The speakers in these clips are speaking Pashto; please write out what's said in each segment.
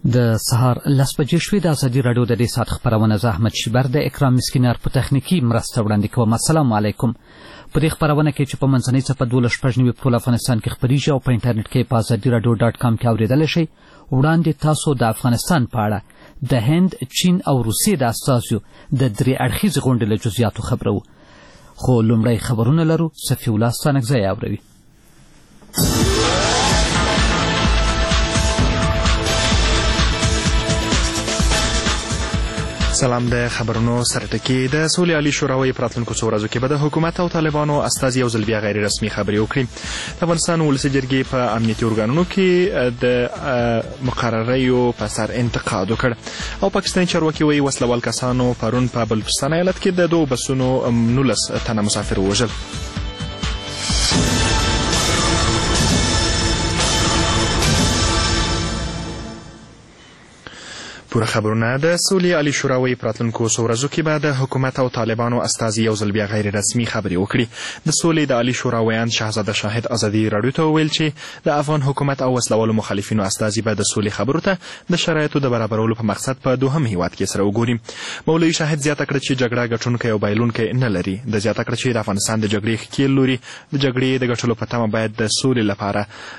د سهار 10 بجې شوې د ازادي راډیو د دې ساعت خپرونه زه احمد شیبر د اکرام مسکینار په تخنیکي مرسته وړاندې کوم. السلام علیکم. په دې خپرونه کې چې په منځنۍ څپه 12 په ټول افغانستان کې خپریږي او په انټرنیټ کې په azadiiradio.com کې اوریدلی شئ. وړاندې تاسو د افغانستان په اړه د هند، چین او روسیې د استازیو د درې اړخیزې غونډې له جزئیاتو خبرو. خو لومړی خبرونه لرو. صفي الله ستانکزی اوروي. سلام. د خبرونو سره ټکی د سولې عالی شورا په راتلونکو څو ورځو کې به د حکومت او طالبانو استازي یو ځل بیا غیر رسمي خبرې وکړي. د افغانستان ولسي جرګې په امنیتي ارګانونو کې د مقرریو په سر انتقاد وکړ او پاکستاني چارواکي وایي وسلوال کسانو پرون په بلوچستان ایالت کې د 2 بسونو 19 تنه مسافر ووژل. پوره خبرونه د سولې عالی شورا په راتلونکو څو ورځو کې به د حکومت او طالبانو استازي یو ځل بیا غیر رسمي خبرې وکړي. د سولې د عالی شورا ویان شهزاده شاهد ازادي راډیو ته وویل چې د افغان حکومت او وسلوالو مخالفینو استازي به د سولې خبرو ته د شرایطو د برابرولو په مقصد په دوهم هیواد کې سره وګوري. مولوي شاهد زیاته کړه چې جګړه ګټونکی او بایلونکی نه لري. د زیاته کړه چې د افغانستان د جګړې ښکیل لوري د جګړې د ګټلو په تمه باید د سولې لپاره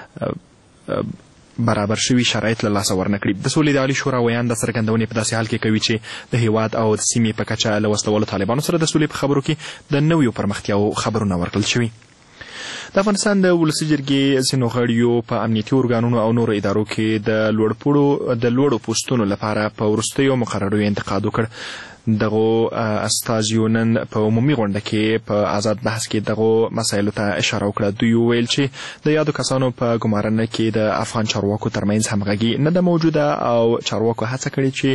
برابر شوي شرایط له لاسه ورنه کړي. د سولې د عالی شورا ویان د څرګندونې په داسې حال کې کوي چې د هیواد او د سیمې په کچه له وسلوالو طالبانو سره د سولې په خبرو کې د نویو پرمختیاو خبرونه ورکړل شوي. د افغانستان د ولسي جرګې ځینو غړیو په امنیتي ارګانونو او نورو ادارو کې د لوړو پوستونو لپاره په وروستیو مقرریو انتقاد وکړ. دغه استازیو نن په عمومي غونډه کې په آزاد بحث کې دغه مسایلو ته اشاره وکړه. دوی وویل چې د یادو کسانو په ګمارنه کې د افغان چارواکو ترمنځ همغږي نه ده موجوده او چارواکو هڅه کړې چې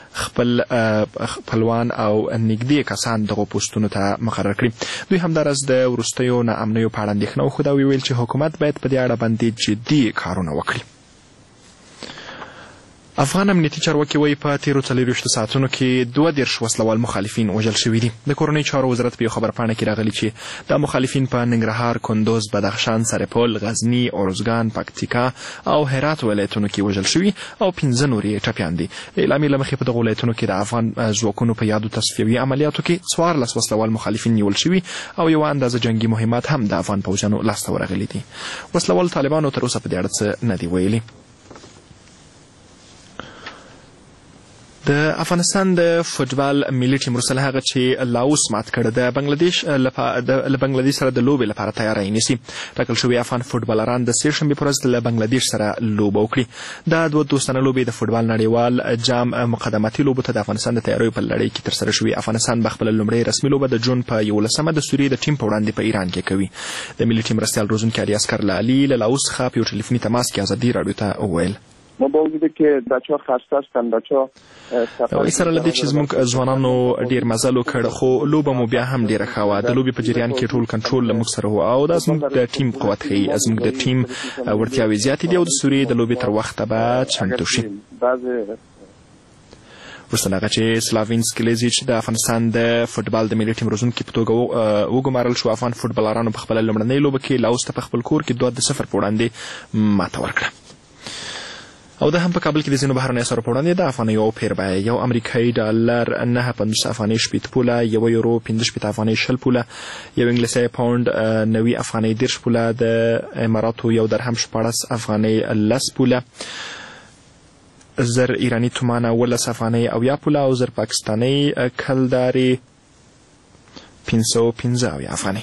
خپلوان او نږدې کسان دغه پوستونو ته مقرر کړي. دوی همداراز د وروستیو ناامنیو په اړه اندېښنه وښوده او ویل چې حکومت باید په دې اړه باندې جدي کارونه وکړي. افغان امنیتي چارواکي وایي په تیرو 24 ساعتونو کې 22 وسلوال مخالفین وژل شوي دي. د کورنۍ چارو وزارت په یو خبرپاڼه کې راغلي چې دا مخالفین په ننګرهار، کندوز، بدخشان، سرپل، غزني، اروزګان، پکتیکا او هرات ولایتونو کې وژل شوي او 15 نور یې ټپیان دي. اعلامیې له مخې په دغو ولایتونو کې د افغان ځواکونو په یادو تصفیوي عملیاتو کې 14 وسلوال مخالفین نیول شوي او یو اندازه جنگي مهمات هم د افغان پوځیانو لاسته ورغلي دي. وسلوال طالبانو تر اوسه په دې اړه څه نه دي ویلي. د افغانستان د فوټبال ملي ټیم وروسته له هغه چې لاوس مات کړ د بنګلادیش سره د لوبې لپاره تیاری نیسي. ټاکل شوي افغان فوټبالران د سېشنبې په ورځ له بنګلادیش سره لوبه وکړي. دا 2 دوستانه لوبې د فوټبال نړیوال جام مقدماتي لوبو ته د افغانستان د تیاریو په لړۍ کې ترسره شوي. افغانستان به خپله لومړۍ رسمي لوبه د جون په 11 د سوریې د ټیم په وړاندې په ایران کې کوي. د ملي ټیم مرستیال روزونکی علي اصغر لالي له لاوس څخه په یو ټلیفوني تماس کې ازادي راډیو ته وویل ما با وجودی که بچه‌ها خسته هستن بچه‌ها سره لدې چې زموږ ځوانانو ډیر مزل وکړ خو لوبه مو بیا هم ډیره ښه وه. د لوبې په جریان کې ټول کنټرول له موږ سره و او دا زموږ د ټیم قوت ښیي. زموږ د ټیم وړتیاوې زیاتې دي او د سوریې د لوبې تر وخته به چمتو شي. وروسته هغه چې سلاوینس کلیزیچ د افغانستان د فوټبال د ملي ټیم روزونکي په توګه وګمارل شو. افغان فوټبالرانو په خپله لومړنۍ لوبه کې لاوس ته په خپل کور کې 2-0 په وړاندې ماته ورکړه. او ده هم په کابل کې د ځینو بهرنیو اسعارو په وړاندې د افغانیو پیر بیه یو امریکایي ډالر 9.50 افغانۍ 8 پوله، یو یورو 15 افغانۍ 20 پوله، یو انګلیسي پاوند 90 افغانۍ 10 پوله، د اماراتو یو درهم 14 افغانۍ 10 پوله، زر ایرانی تومانه 12 افغانۍ او 10 پوله او زر پاکستانی کلداري 515 افغانۍ.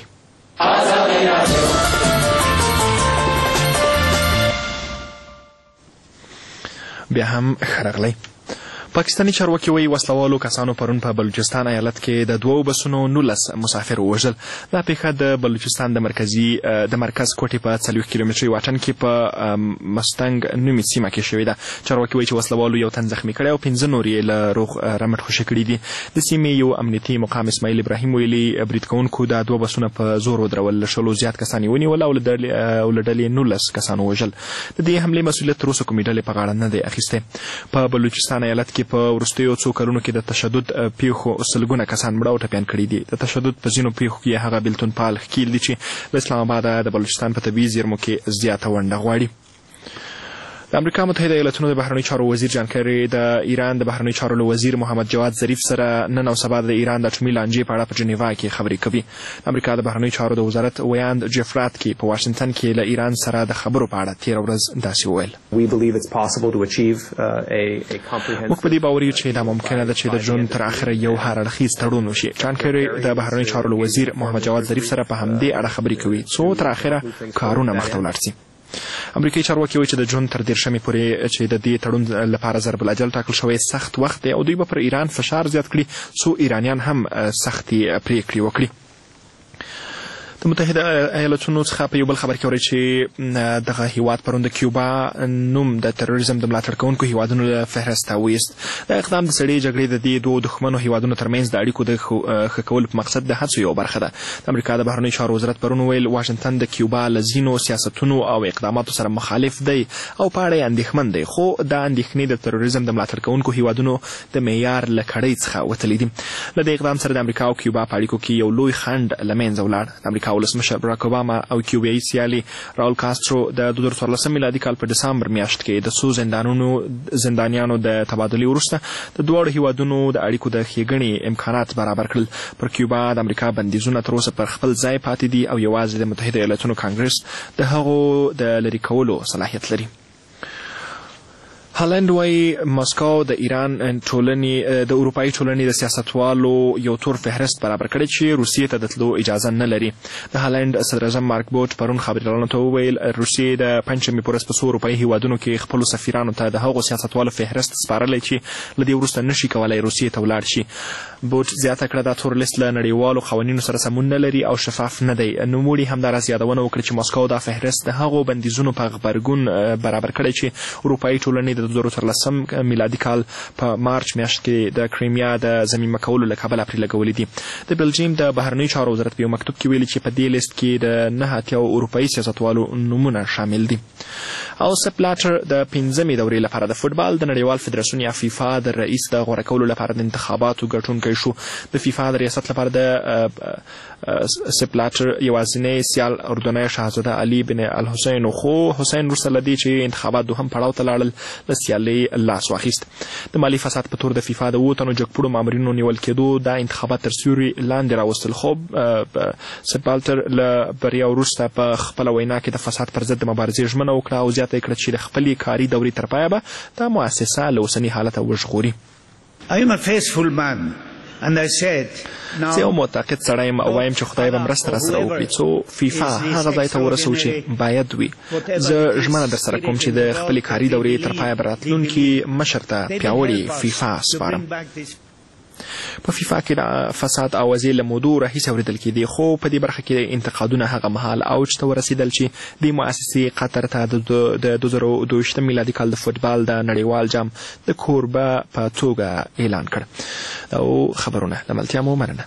بیا هم خرغلی. پاکستاني چارواکي وایي وسلوالو کسانو پرون په بلوچستان ایالت کې د 2 بسونو 19 مسافر ووژل. دا پیښه د بلوچستان د مرکز کوټې په 40 کیلومتري واټن کې په مستنګ نومي سیمه کې شوې ده. چارواکي وایي چې وسلوالو یو تن زخمي کړی او 15 نور یې له روغ رمټ خوشي کړي دي. د سیمې یو امنیتي مقام اسماعیل ابراهیم ویلي برید کوونکو د 2 بسونه په زور ودرول، له 100 زیات کسان یې ونیول او له ډلې 19 کسان ووژل. د دې حملې مسؤلیت تر اوسه کومې ډلې په غاړه نه دی اخیستی. په بلوچستان ایالت کې په وروستیو څو کلونو کې د تشدد پیښو سلګونه کسان مړه او ټپیان کړي دي. د تشدد په ځینو پیښو کې هغه بېلتون پال ښکیل دي چې له اسلام آباده د بلوچستان په طبیعي زیرمو کې زیاته ونډه غواړي. د د امریکا متحده ایالاتونو د بهرنیو چارو وزیر جان کری د ایران د بهرنیو چارو وزیر محمد جواد ظریف سره نن او سبا د ایران د اټومي لانجې په اړه په جنیوا کې خبرې کوي. د امریکا د بهرنیو چارو د وزارت ویاند جفرات کې په واشنگټن کې له ایران سره د خبرو په اړه تیر ورځ داسې وویل: موږ په دې باور یو چې دا ممکنه ده چې د جون تر اخره یو هر اړخیز تړون وشي. جان کری د بهرنیو چارو وزیر محمد جواد ظریف سره په همدې اړه خبرې کوي څو تر اخره کارونه مخته ولاړ شي. امریکایي چارواکي وایي چې د جون تر 13 پورې چې د دې تړون لپاره ضرب الاجل ټاکل شوی سخت وخت دی او دوی به پر ایران فشار زیات کړي څو ایرانیان هم سختې پریکړې وکړي. د متحده ایالاتونو څخه په یو بل خبر کې اوري چې دغه هیواد پرون د کیوبا نوم د تروریزم د ملاتړ کوونکو هیوادونو له فهرست وایست. دا اقدام د سړې جګړې د دې دوه دښمنو هیوادونو ترمنځ د اړیکو د ښه کولو په مقصد د هڅو یو برخه ده. د امریکا د بهرنیو چارو وزارت پرون ویل واشنگټن د کیوبا له ځینو سیاستونو او اقداماتو سره مخالف دی او په اړه یې اندېښمن دی، خو دا اندېښنې د تروریزم د ملاتړ کوونکو هیوادونو د معیار له کړۍ څخه وتلي دي. له دې اقدام سره د امریکا او کیوبا په اړیکو کې یو لوی خنډ له منځه ولاړ. د امریکا ولسمشر براک اوباما او کیوبایي سیالي راول کاسترو د 2014 میلادي کال په دسمبر میاشت کې د څو زندانیانو د تبادلې وروسته د دواړو هیوادونو د اړیکو د ښېګڼې امکانات برابر کړل. پر کیوبا د امریکا بندیزونه تر اوسه پر خپل ځای پاتې دي او یوازې د متحده ایالاتونو کانګرس د هغو د لرې کولو صلاحیت لري. هالند وايي مسکو د ایران ټولنې د اروپایي ټولنې د سیاستوالو یو تور فهرست برابر کړی چې روسیې ته د تلو اجازه نه لري. د هالند صدر اعظم مارک بوټ پرون خبریالانو ته وویل روسیې د پنجشنبې په ورځ په څو اروپایي هیوادونو کې خپلو سفیرانو ته د هغو سیاستوالو فهرست سپارلی چې له دې وروسته نشي کولی روسیې ته ولاړ شي. بوټ زیاته کړه دا تور لیست له نړیوالو قوانینو سره سمون نه لري او شفاف نه دی. نوموړي همداراز یادونه وکړه چې مسکو دا فهرست د هغو بندیزونو په غبرګون برابر کړی چې اروپایي ټولنې د 2013 میلادي کال په مارچ میاشت کې د کریمیا د ضمیمه کولو له کبله پرې لګولي دي. د بلجیم د بهرنیو چارو وزارت په یو مکتوب کې ویلي چې په دې لیست کې د 9 اروپایي سیاستوالو نومونه شامل دي. او سپ بلاټر د 15مې دورې لپاره د فوټبال د نړیوال فدراسیون یا فیفا د رئیس د غوره کولو لپاره د انتخاباتو ګټونکی شو. د فیفا د ریاست لپاره د سپ بلاټر یوازینی سیال اردنی شاهزاده علي بن الحسین، خو حسین وروسته له دې چې انتخابات دوهم پړاو ته لاړل له سیالۍ لاس واخیست. د مالي فساد په تور د فیفا د 7 تنو جګپوړو مامورینو نیول کېدو دا انتخابات تر سیوري لاندې راوستل، خو سپ بلاټر له بریا وروسته په خپله وینا کې د فساد پر ضد د مبارزې ژمنه وکړه او زیاته یې کړه چې د خپلې کاري دورې تر پایه به دا مؤسسه له اوسني حالته وژغوري. زه یو معتقد سړی یم او وایم چې خدای به مرسته راسره وکړي څو فیفا هغه ځای ته ورسوو چې باید وي. زه ژمنه در سره کوم چې د خپلې کاري دورې تر پایه به راتلونکي مشر ته پیاوړې فیفا سپارم. په فیفا کې د فساد اوازې له مودو راهیسې اورېدل کېدې، خو په دې برخه کې انتقادونه هغه مهال اوج ته ورسېدل چې دې مؤسسې قطر ته د 2022 میلادي کال د فوټبال د نړیوال جام د کوربه په توګه اعلان کړ. او خبرونه له ملتیا مو مننه.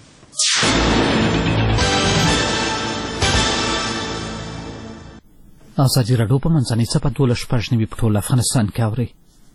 ازادي راډیو په منځنۍ څپه 12 په ټول افغانستان کې اوري.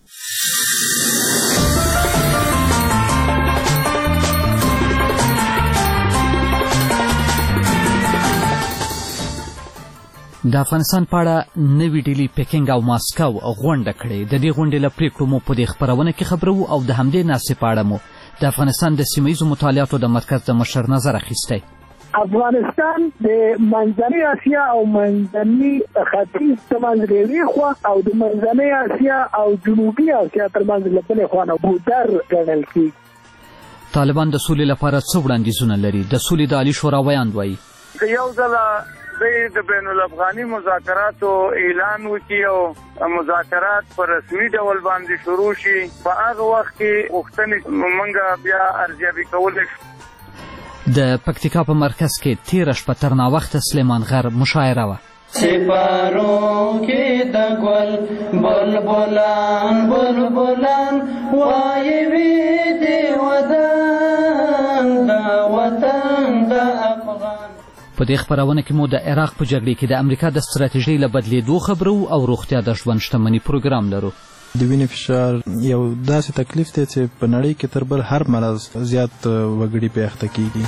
د افغانستان په اړه نوې ډیلي پیکنګ او ماسکو غونډه کړې. د دې غونډې له پریکړو مو په دې خپرونه کې خبرو او د همدې ناستې په اړه مو د افغانستان د سیمه ییزو مطالعاتو د مرکز د مشر نظر اخیستی. افغانستان د منځنۍ اسیا او منځني ختیځ ترمنځ ریوي خوا او د منځنۍ اسیا او جنوبي اسیا ترمنځ له بلې خوا نه بودر ګڼل کېږي. طالبان د سولې لپاره څه وړاندیزونه لري؟ د سولې د عالي شورا ویاند وایي یو ځله د بین الافغاني مذاکراتو اعلان وکړي او مذاکرات په رسمي ډول باندې شروع شي، په هغه وخت کې غوښتنې موږ بیا ارزیابي کولی شو. د پکتیکا په مرکز کې تېره شپه تر ناوخته سلیمان غر مشاعره وه. سپارو کې د ګل بلبلان بلبلان وایي وي د وطن د وطن د افغان. په دې خبرونه کې مو د عراق په جګړې کې د امریکا د ستراتیژۍ له بدلېدو خبرو او روغتیا د ژوند شتمنۍ پروګرام لرو. د وینې فشار یو داسې تکلیف دی چې په نړۍ کې تر بل هر مرض زیات وګړي پې اخته کېږي.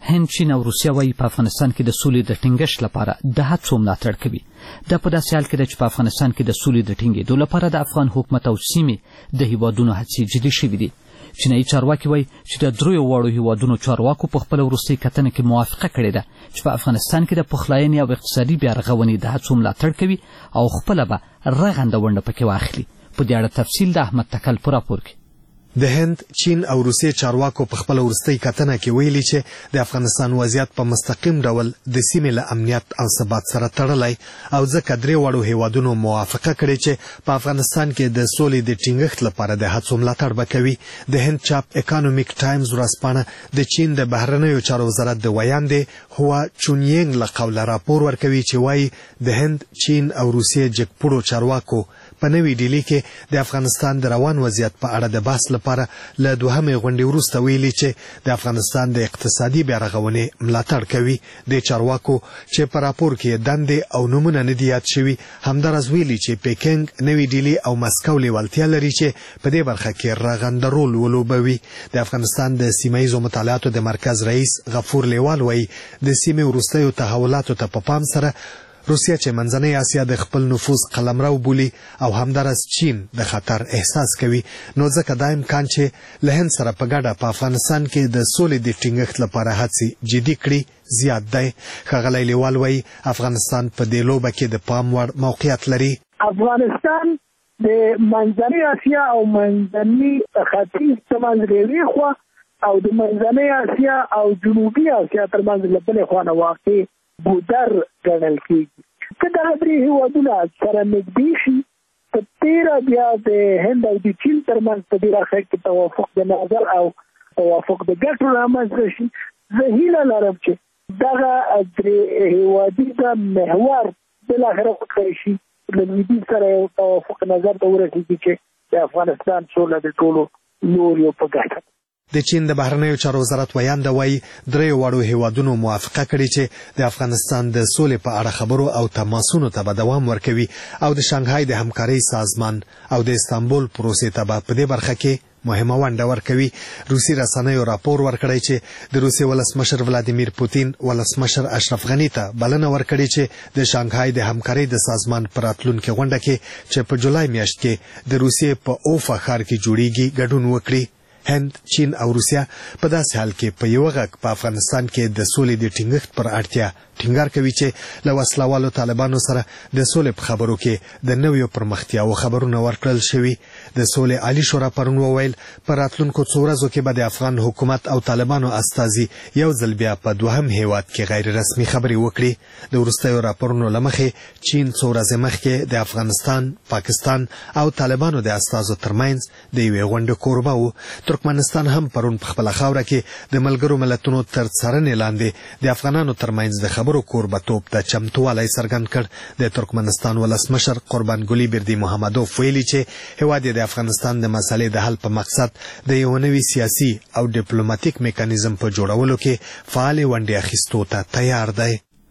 هند، چین او روسیه وایي په افغانستان کې د سولې د ټینګښت لپاره د هڅو ملاتړ کوي. دا په داسې حال کې ده چې په افغانستان کې د سولې د ټینګېدو لپاره د افغان حکومت او سیمې د هیوادونو هڅې جدي شوي دي. چینایي چارواکي وایي چې د دریو واړو هیوادونو چارواکو په خپله وروستۍ کتنه کې موافقه کړې ده چې په افغانستان کې د پخلاینې او اقتصادي بیارغونې د هڅو ملاتړ کوي او خپله به رغنده ونډه پکې واخلي. په دې اړه تفصیل د احمد تکل په راپور کې. د هند، چین او روسیې چارواکو په خپل ورستۍ کتنه کې ویلي چې د افغانستان وضعیت په مستقیم ډول د سیمې له امنیت او ثبات سره تړلی او ځکه درې واړو هیوادونو موافقه کړې چې په افغانستان کې د سولې د ټینګښت لپاره د هڅو ملاتړ به کوي. د هند چاپ اکانومیک ټایمز ورځپاڼه د چین د بهرنیو چارو وزارت د ویاندې هوا چونیینګ له قوله راپور ورکوي چې وایي د هند، چین او روسیې جګپوړو چارواکو په نوې ډیلي کې د افغانستان د روان وضعیت په اړه د بحث لپاره له دوهمې غونډې وروسته ویلي چې د افغانستان د اقتصادي بیارغونې ملاتړ کوي. د چارواکو چې په راپور کې دندې او نومونه نه دي یاد شوي همداراز ویلي چې پیکنګ، نوې ډیلي او مسکو لیوالتیا لري چې په دې برخه کې رغنده رول ولوبوي. د افغانستان د سیمه ییزو مطالعاتو د مرکز رئیس غفور لیوال وایي د سیمې وروستیو تحولاتو ته په پام سره روسیه چې منځنۍ اسیا د خپل نفوذ قلمرو بولي او همداراز چین د خطر احساس کوي، نو ځکه دا امکان چې له هند سره په ګډه په افغانستان کې د سولې د ټینګښت لپاره هڅې جدي کړي زیات دی. ښاغلی لیوال وایي افغانستان په دې لوبه کې د پام وړ موقعیت لري. افغانستان د منځنۍ اسیا او منځني ختیځ ترمنځ ریوي خوا او د منځنۍ اسیا او جنوبي اسیا ترمنځ له بلې خوا نه واقع بودر ګڼل کېږي. که دغه درې هېوادونه سره نږدې شي په تېره بیا د هند او د چین ترمنځ په دې برخه کې توافق د نظر او توافق د ګټو رامنځته شي. زه هیله لرم چې دغه درې هېوادیزه محور بالاخره وکړی شي له لویدیځ سره یو توافق نظر ته ورسېږي چې د افغانستان سوله د ټولو لوریو په ګټه. د چین د بهرنیو چارو وزارت ویانده وایي دریو واړو هیوادونو موافقه کړې چې د افغانستان د سولې په اړه خبرو او تماسونو ته به دوام ورکوي او د شانګهای د همکارۍ سازمان او د استانبول پروسې ته به په دې برخه کې مهمه ونډه ورکوي. روسي رسنیو راپور ورکړی چې د روسیې ولسمشر ولادیمیر پوتین ولسمشر اشرف غني ته بلنه ورکړې چې د شانګهای د همکارۍ د سازمان په راتلونکې غونډه کې چې په جولای میاشت کې د روسیې په اوفا ښار کې جوړیږي ګډون وکړي. هند، چین او روسیه په داسې حال کې په یو غږ په افغانستان کې د سولې د ټینګښت پر اړتیا ټینګار کوي چې له وسلوالو طالبانو سره د سولې په خبرو کې د نویو پرمختیاو خبرونه ورکړل شوي. د سولې عالی شورا پرون وویل په راتلونکو څو ورځو کې به د افغان حکومت او طالبانو استازي یو ځل بیا په دوهم هیواد کې غیر رسمي خبرې وکړي. د وروستیو راپورونو له مخې چین څو ورځې مخکې د افغانستان، پاکستان او طالبانو د استازو ترمنځ د یوې غونډې کوربه و. ترکمنستان هم پرون په خپله خاوره کې د ملګرو ملتونو تر څارنې لاندې د افغانانو ترمنځ د خبرو کوربتوب ته چمتووالی څرګند کړ. د ترکمنستان ولسمشر قربانګلي بردي محمدوف ویلي چې هیواد د افغانستان د مسلې د حل په مقصد د یو نوي سیاسي او ډیپلوماټیک میکانیزم په جوړولو کې فعال ونډې اخیستو ته تیار دی.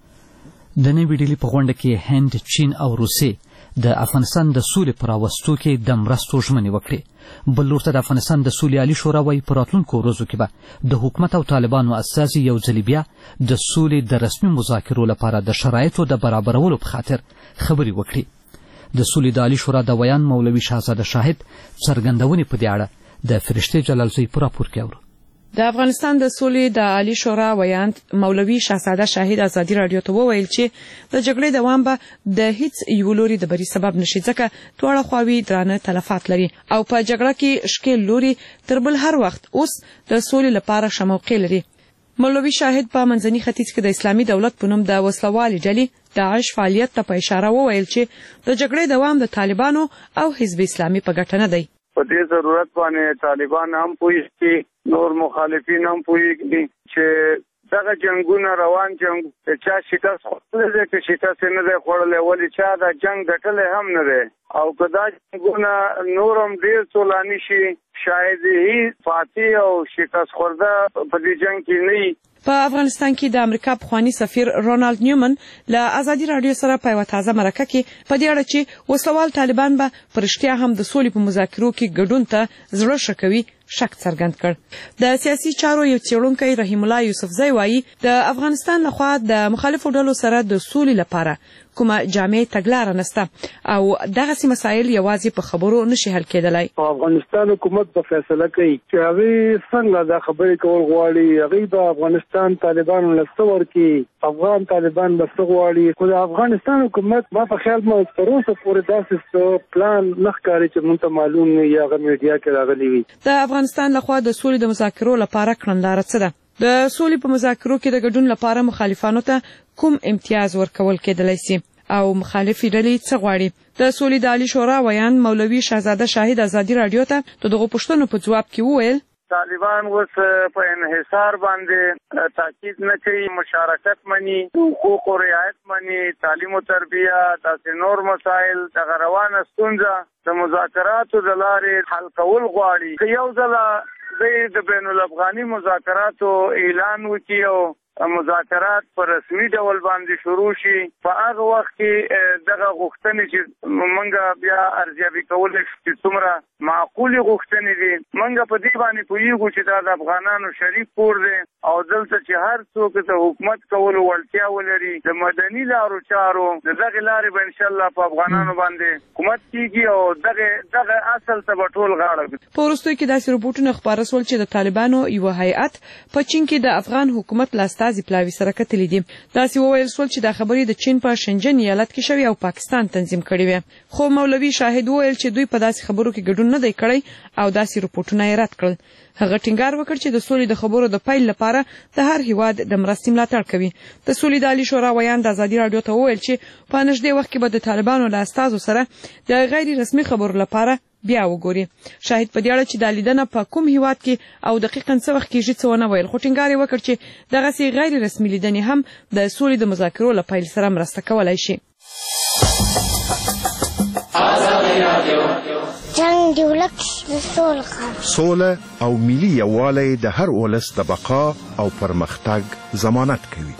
د نوې ډیلي په غونډه کې هند، چین او روسیې د افغانستان د سولې په راوستو کې د مرستو ژمنې وکړې. بل لور ته د افغانستان د سولې عالي شورا وایي په راتلونکو ورځو کې به د حکومت او طالبانو استازي یو ځل بیا د سولې د رسمي مذاکرو لپاره د شرایطو د برابرولو په خاطر خبرې وکړي. د سولې د عالي شورا د ویان مولوي شهزاده شاهد څرګندونې په دې اړه د فرشته جلالزی په راپور کې اورو. د افغانستان د سولې د عالی شورا ویاند مولوي شهزاده شاهد ازادي رادیو ته وویل چې د جګړې دوام به د هیڅ یو لوري د بری سبب نشي ځکه دواړه خواوې درانه تلفات لري او په جګړه کې شکل لوري تر بل هر وخت اوس د سولې لپاره شموقې لري. مولوي شاهد په منځني ختیځ کې د اسلامي دولت په نوم د وسلوالي ډلې داعش فعالیت ته په اشاره وویل چې د جګړې دوام د طالبانو او حزب اسلامي په ګټه نه دی. په دې ضرورت باندې طالبان هم پوهیږي، نور مخالفین هم پوهیږي چې دغه جنگونه روان جنگ چا شکست خوړلې چې شکست نه دی خوړلې ولې چا دا جنگ ګټلې هم نه دی او کدا جنگونه نورم ډیر طولانی شي شاید هیڅ فاتح او شکست خورده په دې جنگ کې نه. په افغانستان کې د امریکا پخوانی سفیر رونالد نیومن له ازادي رادیو سره په یوه تازه مرکه کې په دې اړه چې وسوال طالبان به پر رښتیا هم د سولې په مذاکرو کې ګډون ته زړه ښه کوي شک څرګند کړ. د سیاسي چارو یو څېړونکی رحیم الله یوسفزی وایي د افغانستان لخوا د مخالفو ډلو سره د سولې لپاره کومه جامع تګلاره نشته او دغسې مسایل یوازې په خبرو نشي حل کېدلی. افغانستان حکومت به فیصله کوي چې هغه څنګه دا خبرې کول غواړي. هغه د افغانستان طالبانو له څه ورکړي، افغان طالبان به څه غواړي. خو د افغانستان حکومت ما په خیال مې تر اوسه پورې داسې پلان نه ښکاري چې موږ ته معلوم وي یا هغه میډیا کې راغلی وي. د افغانستان لخوا د سولې د مذاکرو لپاره کړنلاره څه ده؟ د سولې په مذاکرو کې د ګډون لپاره مخالفانو ته کوم امتیاز ورکول کېدلی سي او مخالفې ډلې څه غواړي؟ د سولې د عالي شورا ویاند مولوي شهزاده شاهد ازادي رادیو ته د دغو پوښتنو په ځواب کې وویل طالبان اوس په انحصار باندې تاکید نه کوي، مشارکت مني، حقوق او رعایت مني، تعلیم او تربیه، داسې نور مسایل دغه روانه ستونزه د مذاکراتو د لارې حل کول غواړي. که یو ځله د بین الافغاني مذاکراتو اعلان وکړي او مذاکرات په رسمي ډول باندې شروع شي، په هغه وخت کې دغه غوښتنې چې موږ بیا ارزیابي کولی شو چې څومره معقولې غوښتنې دي. موږ په دې باندې پوهېږو چې دا د افغانانو شریک کور دی او دلته چې هر څوک د حکومت کولو وړتیا ولري، د مدني لارو چارو د دغې لارې به انشاءالله په افغانانو باندې حکومت کېږي او دغه اصل ته به ټول غاړه. په وروستیو کې داسې رپوټونه خپاره سول چې د طالبانو یوه هیئت په چین کې د افغان حکومت له استازي پلاوي سره کتلي دي. داسې وویل سول چې دا خبرې د چین په شنجن ایالت کې شوې او پاکستان تنظیم کړې وې. خو مولوي شاهد وویل چې دوی په داسې خبرو کې ګډون نه دی کړی او داسې رپوټونه یې رد کړل. هغه ټینګار وکړ چې د سولې د خبرو د پیل لپاره د هر هیواد د مرستې ملاتړ کوي. د سولې د عالي شورا ویاند ازادي رادیو ته وویل چې په نږدې وخت کې به د طالبانو له استازو سره د غیر رسمي خبرو لپاره بیا وګوري. شاهد په دې اړه چې دا لیدنه په کوم هیواد کې او دقیقاً څه وخت کېږي څه ونه ویل، خو ټینګار یې وکړ چې دغسې غیر رسمي لیدنې هم د سولې د مذاکرو له پیل سره مرسته کولی شي. جنگ دی ولک د سوله او ملي یووالی د هر ولس د بقا او پرمختګ ضمانت کوي.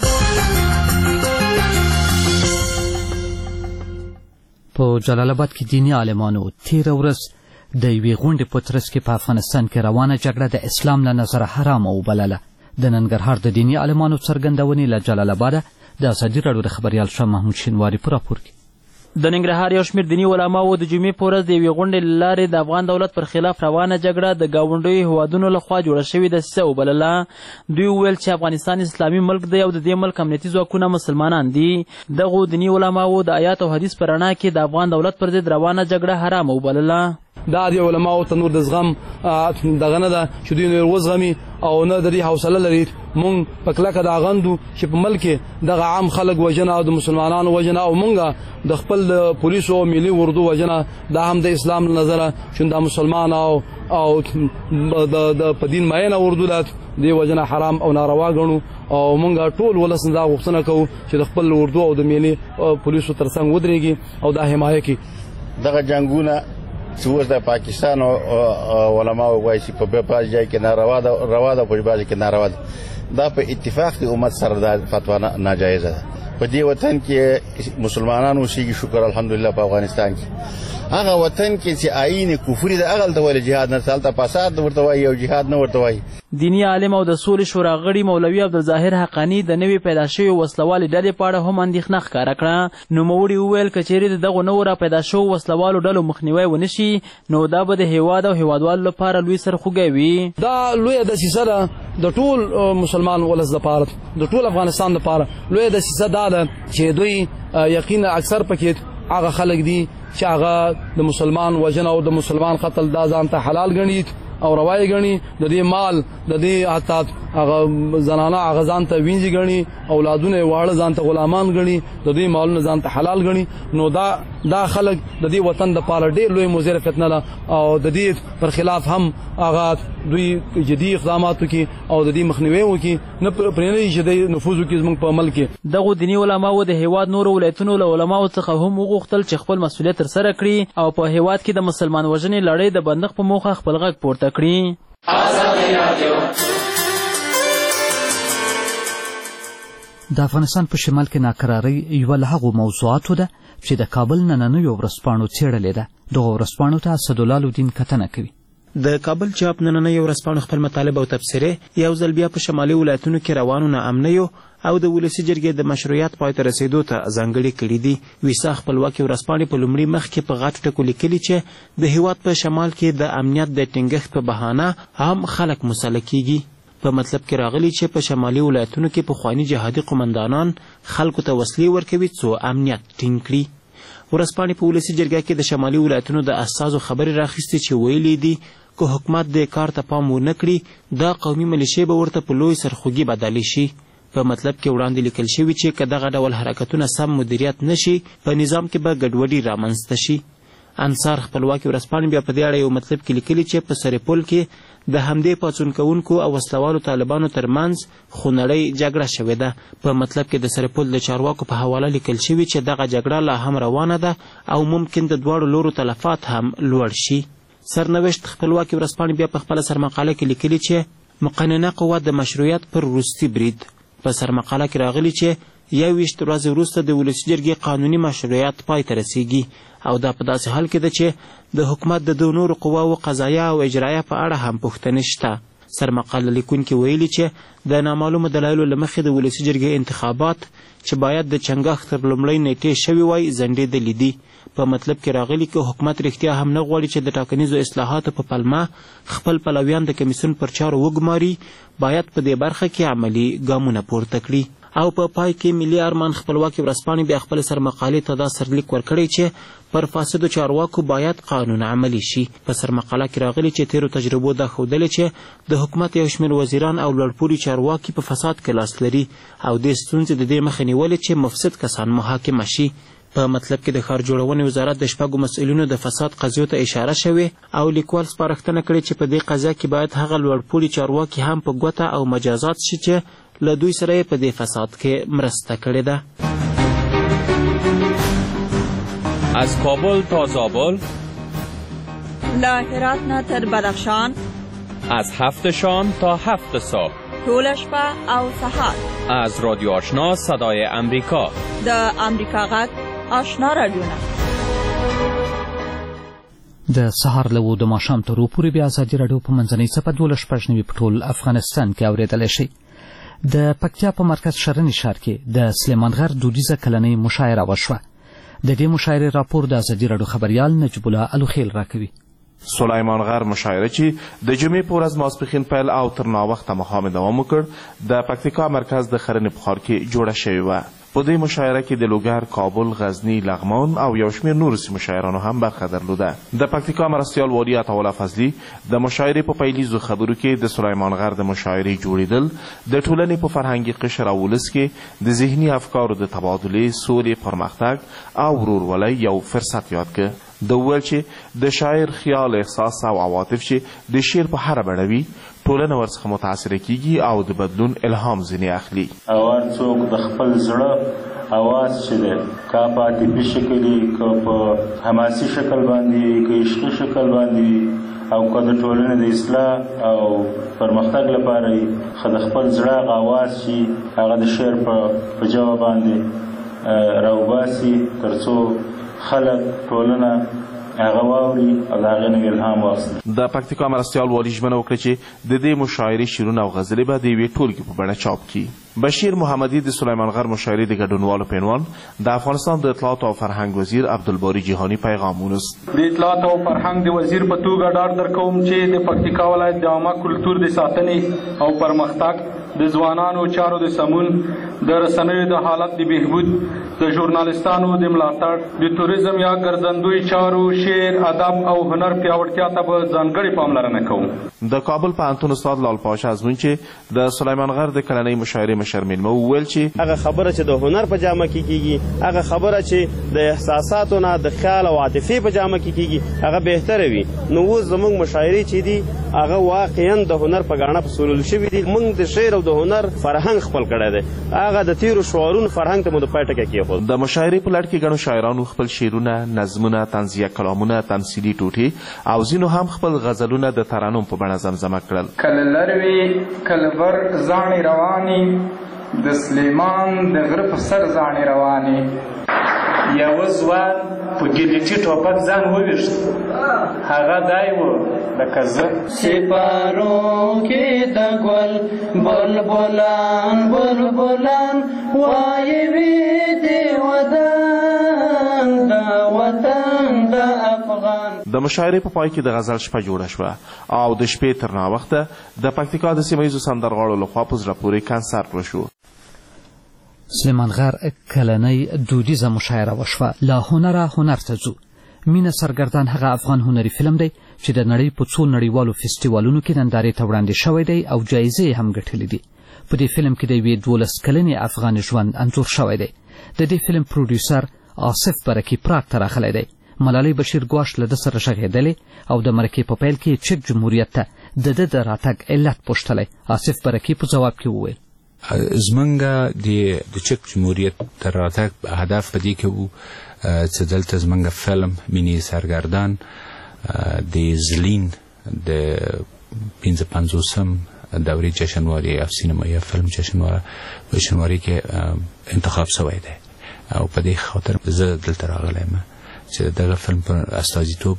په جلال آباد کې دیني عالمانو تېره ورځ د یوې غونډې په ترڅ کې په افغانستان کې روانه جګړه د اسلام له نظره حرامه وبلله. د ننګرهار د دیني عالمانو څرګندونې له جلال آباده د ازادي راډیو د خبریال شاه محمود شینواري په راپور کې. د ننګرهار یو شمېر دیني علماو د جمعې په ورځ د یوې غونډې له لارې د افغان دولت پر خلاف روانه جګړه د ګاونډیو هیوادونو لخوا جوړه شوې دسیسه وبلله. دوی وویل چې افغانستان اسلامي ملک دی او د دې ملک امنیتي ځواکونه مسلمانان دي. دغو دیني علماو د آیات او حدیث په رڼا کې د افغان دولت پر ضد روانه جګړه حرامه وبلله. دا د علماو ته نور د زغم دغه نه ده چې دوی نور وزغمي او نه د دې حوصله لري. مونږ په کلکه دا غندو چې په ملک کې دغه عام خلک وژنه او د مسلمانانو وژنه او مونږ د خپل پولیسو او ملي اردو وژنه دا هم د اسلام نظره چې دا مسلمان او د په دین ماینه اردو ده دی وژنه حرام او ناروا ګڼو او مونږ ټول ولس دا غوښتنه کوو چې د خپل اردو او د ملي پولیسو ترڅنګ ودرېږي او دا حمایه کوي. دغه جنګونه چې اوس د پاکستان علماو وایي چې په بعض ځای کې ناروا ده په بعض کې ناروا ده. دا په اتفاق د امت سره دا فتوا ناجایزه ده. په دې وطن کې مسلمانان اوسېږي، شکر الحمدلله. په افغانستان کې هغه وطن کې چې آیین کفري ده هغه ته ویل جهاد نه، هلته فساد ورته وایي او جهاد نه ورته وایي. دیني عالم او د سولې شورا غړي مولوي عبدالظاهر حقانی د نوې پیدا شوې وسلوالې ډلې په اړه هم اندېښنه ښکاره کړه. نوموړي وویل که چیرې د دغو نوو را پیدا شوو وسلوالو ډلو مخنیوی ونه شي نو دا به د هیواد او هیوادوالو لپاره لوی سرخوږی وي. دا لویه دسیسه ده د ټول مسلمان ولس لپاره، د ټول افغانستان لپاره لویه دسیسه دا ده چې دوی یقینا اکثر پکې هغه خلک دي چې هغه د مسلمان وژنه او د مسلمان قتل دا ځان ته حلال ګڼي او روایي ګڼي. د دې مال د دې حتی هغه زنانه هغه ځان ته وینځي ګڼي، اولادونه واړه ځان ته غلامان ګڼي، د دې مالونه ځان ته حلال ګڼي. نو دا خلک د دې وطن دپاره ډېر لوی مضره فتنه ده او د دې پر خلاف هم هغه دوی جدي اقدامات وکړي او د دې مخنیوی وکړي، نه پرېږدي چې د نفوذ وکړي زموږ په عمل کې. دغو دیني علماو د هیواد نورو ولایتونو له علماو څخه هم وغوښتل چې خپل مسؤلیت ترسره کړي او په هیواد کې د مسلمان وژنې لړۍ د بندښت په موخه خپل غږ پورته کړي. د افغانستان په شمال کې ناکرارۍ یوه له هغو موضوعاتو ده چې د کابل نننیو ورځپاڼو څېړلې ده. دغو ورځپاڼو ته اسدالله الدین کتنه کوي. د کابل چاپ نننۍ ورځپاڼو خپل مطالب او تبصرې یو ځل بیا په شمالي ولایتونو کې روانو ناامنیو او د ولسي جرګې د مشروعیت پای ته رسېدو ته ځانګړې کړي دي. ویسا خپلواکې ورځپاڼې په لومړي مخ کې په غټو ټکو لیکلي چې د هېواد په شمال کې د امنیت د ټینګښت په بهانه عام خلک مسله کېږي. په مطلب کې راغلي چې په شمالي ولایتونو کې پخواني جهادي قمندانان خلکو ته وسلې ورکوي څو امنیت ټینګ کړي. ورځپاڼې په ولسي جرګه کې د شمالي ولایتونو د استازو خبرې راخیستې چې ویلي دي که حکومت دې کار ته پام ونه کړي دا قومي ملیشې به ورته په لوی سرخوږي بدلې شي. په مطلب کې وړاندې لیکل شوي چې که دغه ډول حرکتونه سم مدیریت نشي په نظام کې به ګډوډي رامنځته شي. انصار خپلواکې ورځپاڼې بیا په دې اړه یو مطلب کې لیکلي چې په سرپل کې د همدې پاڅون کوونکو او وسلوالو طالبانو ترمنځ خونړۍ جګړه شوې ده. په مطلب کې د سرپل د چارواکو په حواله لیکل شوي چې دغه جګړه لا هم روانه ده او ممکن د دواړو لورو تلفات هم لوړ شي. سرنوشت خپلواکې ورځپاڼې بیا په خپله سرمقاله کې لیکلي چې مقننه قوه د مشروعیت پر وروستي برید. په سرمقاله کې راغلي چې 21 ورځې وروسته د ولسي جرګې قانوني مشروعیت پای ته رسیږي او دا په داسې حال کې ده چې د حکومت د نورو قواو قضایه او اجرایه په اړه هم پوښتنې شته. سرمقاله لیکونکي ویلي چې د نامعلومو دلایلو له مخې د ولسي جرګې انتخابات چې باید د چنګښ تر لومړۍ نیټې شوي وای ځنډېدلي دي. په مطلب کې راغلي که حکومت رښتیا هم نه غواړي چې د ټاکنیزو اصلاحاتو په پلمه خپل پلویان د کمیسیون پر چارو وګماري باید په دې برخه کې عملي ګامونه پورته کړي. او په پای کې ملي ارمان خپلواکې ورځپاڼې بیا خپل سرمقالې ته دا سرلیک ورکړی چې پر فاسدو چارواکو باید قانون عملی شي. په سرمقاله کې راغلي چې تیرو تجربو دا ښودلې چې د حکومت یو شمېر وزیران او لوړپوړي چارواکي په فساد کې لاس لري او دې ستونزې د دې مخه نیولې چې مفسد کسان محاکمه شي. په مطلب کې د ښار جوړونې وزارت د شپږو مسؤلینو د فساد قضیو ته اشاره شوې او لیکوال سپارښتنه کړې چې په دې قضیه کې باید هغه لوړپوړي چارواکي هم په ګوته او مجازات شي چې له دوی سره یې په دې فساد کې مرسته کړې ده. از کابل تا زابل، له هرات نه تر بدخشان، از 7 شام تا 7 صبح، ټوله شپه او سهار، از رادیو آشنا صدای امریکا، د امریکا غږ آشنا رادیوونه. د سهار له 2 د ماښام تر 2 پورې بیا ازادي راډیو په منځنۍ څپه 12 په ټول افغانستان کې اورېدلی شئ. د پکتیا په مرکز شرنی ښار کې د سلیمان غر دودیزه کلنۍ مشاعره وشوه. د دې مشاعرې راپور د ازادي راډیو خبریال نجیب الله الوخیل راکوي. سلیمان غر مشاعره چې د جمعې په ورځ ماسپښین پیل او تر ناوخته ماښام دوام وکړ د پکتیکا مرکز د خرنې په ښار کې جوړه شوې وه. په دې مشاعره کې د لوګر، کابل، غزنی، لغمان او یو شمېر نورو سیمو شاعرانو هم برخه درلوده. د پکتیکا مرستیال والي عطاالله فضلي د مشاعرې په پیلیزو خبرو کې د سلیمان غر د مشاعرې جوړېدل د ټولنې په فرهنګي قشر او ولس کې د ذهني افکارو د تبادلې، سولې، پرمختګ او ورورولۍ یو فرصت یاد کړ. د وویل چې د شاعر خیال، احساس او عواطف چې د شعر په هره بڼه وي ټولنه ورڅخه متاثره کیږي او د بدلون الهام ځینې اخلي. او څوک د خپل زړه اواز چې دی که په عاطفي شکل وي، که په حماسي شکل باندې وي، که عشقي شکل باندې وي او که د ټولنې د اصلاح او پرمختګ لپاره وي، خو د خپل زړه اواز چې هغه د شعر په ژبه باندې راوباسي تر څو خلک ټولنه هغه واوري او د هغې نه الهام واخلي. د پکتیکا مرستیال والي ژمنه وکړه چې د دې مشاعرې شعرونه او غزلې به د یوې ټولګې په بڼه چاپ کړي. بشیر محمدي د سلیمان غر مشاعرې د ګډونوالو په عنوان د افغانستان د اطلاعات او فرهنګ وزیر عبدالباري جهاني پیغام ونست. د اطلاعات او فرهنګ د وزیر په توګه ډاډ درکوم چې د پکتیکا ولایت د عامه کلتور د ساتنې او پرمختګ، د ځوانانو چارو د سمون، د رسنیو د حالت د بهبود، د ژورنالستانو د ملاتړ، د توریزم یا ګرځندوی چارو، شعر، ادب او هنر پیاوړتیا ته به ځانګړې پاملرنه کوم. د کابل پوهنتون استاد لال پاشا ازمون چې د سلیمان غر د کلنۍ مشاعرې مشر میلمه وویل چې هغه خبره چې د هنر په جامه کې کیږي، هغه خبره چې د احساساتو نه د خیال او عاطفې په جامه کې کیږي، هغه بهتره وي. نو اوس زموږ مشاعرې چې دي هغه واقعا د هنر په ګاڼه پسولل شوي دي. موږ د شعر او د هنر فرهنګ خپل کړی دی، هغه د تیرو شعارونو فرهنګ ته مو د پای ټکی کېښود. د مشاعرې په لړ کې ګڼو شاعرانو خپل شعرونه، نظمونه، طنزیه کلامونه، تمثیلي ټوټې او ځینو هم خپل غزلونه د ترنم په بڼه زمزمه کړل. کله لر وي کله بر زاڼې روانې، د سلیمان د غره په سر زاڼې روانې. یوه ځوان په ګلیټي ټوپک ځان وویشت، هغه دی و لکه زه سپارو کې د ګل بلبلان بلبلان وایي وي د وطن د وطن د افغان. د مشاعرې په پای کې د غزل شپه جوړه شوه او د شپې تر ناوخته د پکتیکا د سیمه ییزو سندرغاړو لخوا په زړه پورې کنسرت وشو. سلیمان غر کلنۍ دودیزه مشاعره وشوه. لا هنره هنر ته ځو. مینه سرګردان هغه افغان هنري فلم دی چې د نړۍ په څو نړیوالو فستیوالونو کې نندارې ته وړاندې شوی دی او جایزې هم ګټلې دي. په دې فلم کې د یوې 12 کلنې افغان ژوند انځور شوی دی. د دې فلم پروډیوسر آصف برکی پراګ ته راغلی دی. ملالۍ بشیر ګواش له ده سره غږېدلې او د مرکې په پیل کې چک جمهوریت ته د ده د راتګ علت پوښتلی. آصف برکی په ځواب کې وویل زمونږ د چک جمهوریت تر راتګ هدف په دې کې و چې دلته زمونږ فلم مینې سرګردان د زلین د 55م دورې جشنواري او سینمایي فلم جشنواري کې انتخاب شوی دی او په دې خاطر زه دلته راغلی یم چې دغه فلم په استازیتوب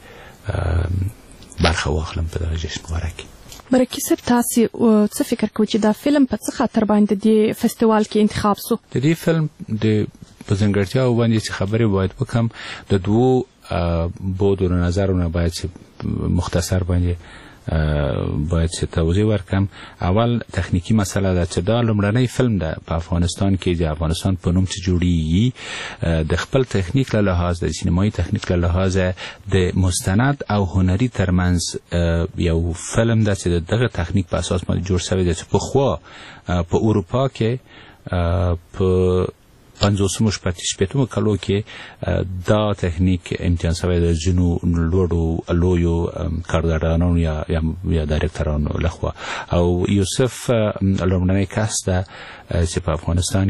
باندې برخه واخلم په دغه جشنواره کې. برکي صاحب تاسو څه فکر کوئ چې دا فلم په څه خاطر باندې د فستیوال کې انتخاب شو؟ د دې فلم د په ځانګړتیاو باندې چې خبرې باید وکړم د دوو بودو نظرونه باید مختصر باندې باید چې توضیح ورکړم. اول تخنیکی مسله ده چې دا لومړنی فلم ده په افغانستان کې د افغانستان په نوم چې جوړیږي د خپل تخنیک له لحاظ د سینمایي تخنیک له لحاظ د مستند او هنري ترمنځ یو فلم ده چې دغه تخنیک په اساس باندې جوړ شوی دی چې پخوا په اروپا کې په 50 کلو کې دا تخنیک امتحان شوی د ځینو لوړو لویو کارګردانانو یا ډایرکټرانو لخوا او یوسف لومړنی کس ده چې په افغانستان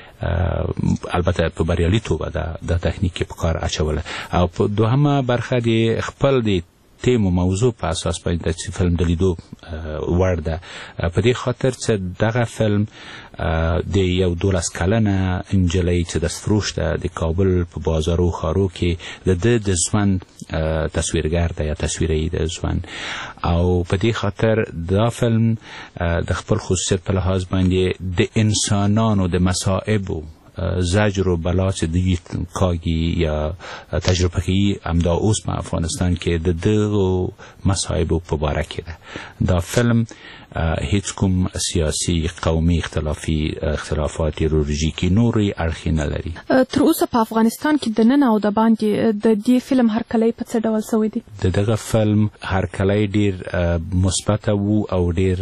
کې البته په بریالیتوب دا تخنیک په کار اچوله او په دوهمه برخه د خپل د تیم و موضوع په اساس باندې چې فلم د لیدو وړ ده. په دې خاطر چې دغه فلم د یو 12 کلنه نجلۍ چې دستفروش ده د کابل په بازارو ښارو کې د ژوند تصویرګر ده یا تصویري د ژوند او په دې خاطر دا فلم د خپل خصوصیت په لحاظ باندې د انسانانو د مصائبو زجر و بلا چې دوی کاږي یا تجربه کوي همدا اوس په افغانستان کې د دغو مصایبو په باره کې ده. دا فلم هیڅ کوم سیاسي قومي اختلافات ایدئولوژیکي نورې اړخې نه لري. تر اوسه په افغانستان کې د نن او د باندې د دې فلم هرکلی په څه ډول شوی دی؟ د دغه فلم هرکلی ډیر مثبت وو او ډیر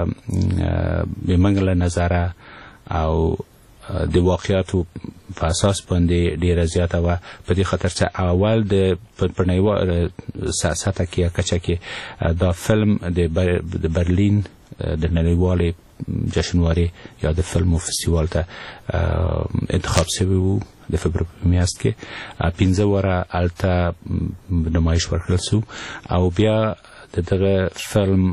بې منګله نظره او د واقعیاتو په اساس باندې ډیره زیاته وه. په دې خاطر چې اول د په نړیوال سطح کې کچه کې دا فلم د برلین د نړیوالې جشنواري یا د فلمو فستیوال ته انتخاب شوی و د فبروري په میاشت کې 15 واره هلته نمایش ورکړل شو او بیا د دغه فلم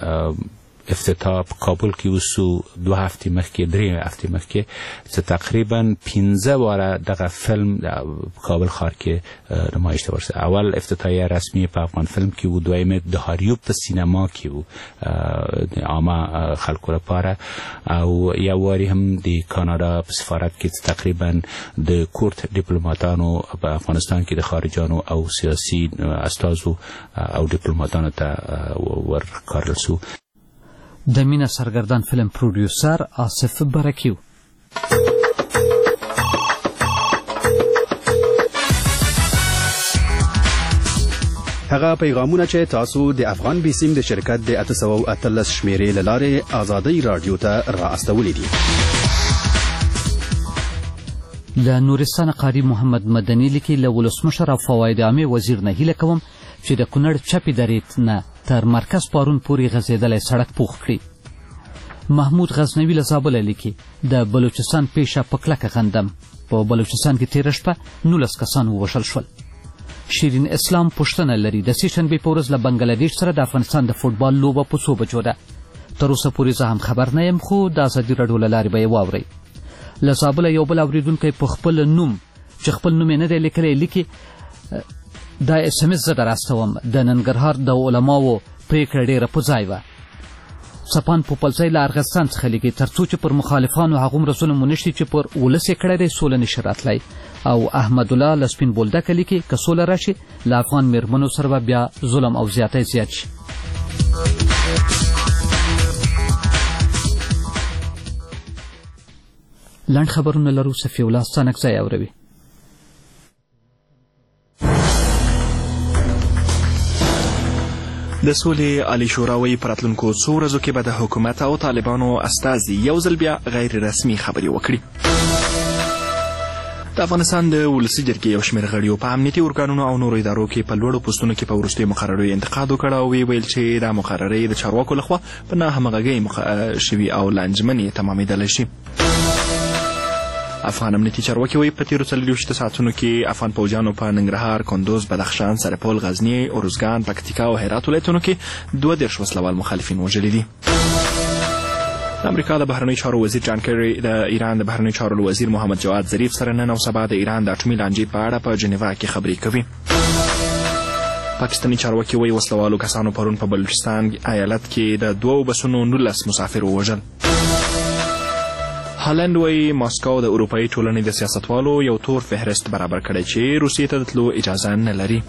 افتتاح په کابل کې وسو 2 هفتې مخکې 3 هفتې مخکې چې تقریبا 15 واره دغه فلم په کابل ښار کې نمایش ته ورسید. اول افتتاحیه رسمي په افغان فلم کې و، دویمه د هاریوب په سینما کې و د عامه خلکو لپاره او یو واری هم د کاناډا په سفارت کې تقریبا د کورت ډیپلوماتانو په افغانستان کې د خارجانو او سیاسي استازو او ډیپلوماتانو ته ورکارل شو. د مینه سرګردان فلم پروډیوسر آصف برکیو. هغه پیغامونه چې تاسو د افغان بیسیم د شرکت د 813 شمیرې له لارې آزادۍ رادیو ته را استولې دي. د نورستان قاری محمد مدني لیکي له ولسمشر او فواید عامه وزیر نه هیله کوم چې د کونړ چپی درې نه تر مرکز پارون پورې غځېدلی سړک پوخ کړي. محمود غزنوي له زابله لیکي د بلوچستان پیشه په کلکه غندم. په بلوچستان کې تېره شپه 19 کسان ووژل شول. شیرین اسلام پوښتنه لري د سې شنبې په ورځ له بنګلادیش سره د افغانستان د فوټبال لوبه په 2 بجو ده. تر اوسه پورې زه هم خبر نه یم خو د ازادي راډیو له لارې به یې واورئ. له زابله یو بل اورېدونکی په خپل نوم چې خپل نوم یې نه دی لیکلی لیکي دا SMS زه دراستوم د ننګرهار د علماو پریکړه ډېره په ځای وه. څپان پوپلزی له ارغستان څخه لیکي تر څو چې پر مخالفانو هغومره ظلم ونه شي چې پر ولس یې کړی دی سوله نشي راتلی. او احمدالله له سپین بولدکه لیکي که سوله راشي له افغان میرمنو سره به بیا ظلم او زیاتی زیات شي. لنډ خبرونه لرو. صفی الله ستانکزی اوروي. د سولې عالی شورا وایي په راتلونکو څو ورځو کې به د حکومت او طالبانو استازي یو ځل بیا غیر رسمي خبرې وکړي. د افغانستان د ولسي جرګې یو شمېر غړیو په امنیتي ارګانونو او نورو ادارو کې په لوړو پوستونو کې په وروستیو مقرریو انتقاد وکړ او ویل چې دا مقررې د چارواکو لخوا په ناهمغږۍ شوي او لانجمنې تمامېدلی شي. افغان امنیتي چارواکي وایي په تېرو 24 ساعتونو کې افغان پوځیانو په ننګرهار، کندوز، بدخشان، سرپل، غزني، ارزګان، پکتیکا او هرات ولایتونو کې 32 وسلوال مخالفین وژلي دي. د امریکا د بهرنیو چارو وزیر جان کیری د ایران د بهرنیو چارو وزیر محمد جواد ظریف سره نن او سبا د ایران د اټومي لانجې په اړه په جنیوا کې خبرې کوي. پاکستاني چارواکي وایي وسلوالو کسانو پرون په بلوچستان ایالت کې د 2 بسونو 19 مسافر ووژل. هالند وایي ماسکو د اروپایي ټولنې د سیاستوالو یو تور فهرست برابر کړی چې روسیې ته د تلو اجازه نه لري.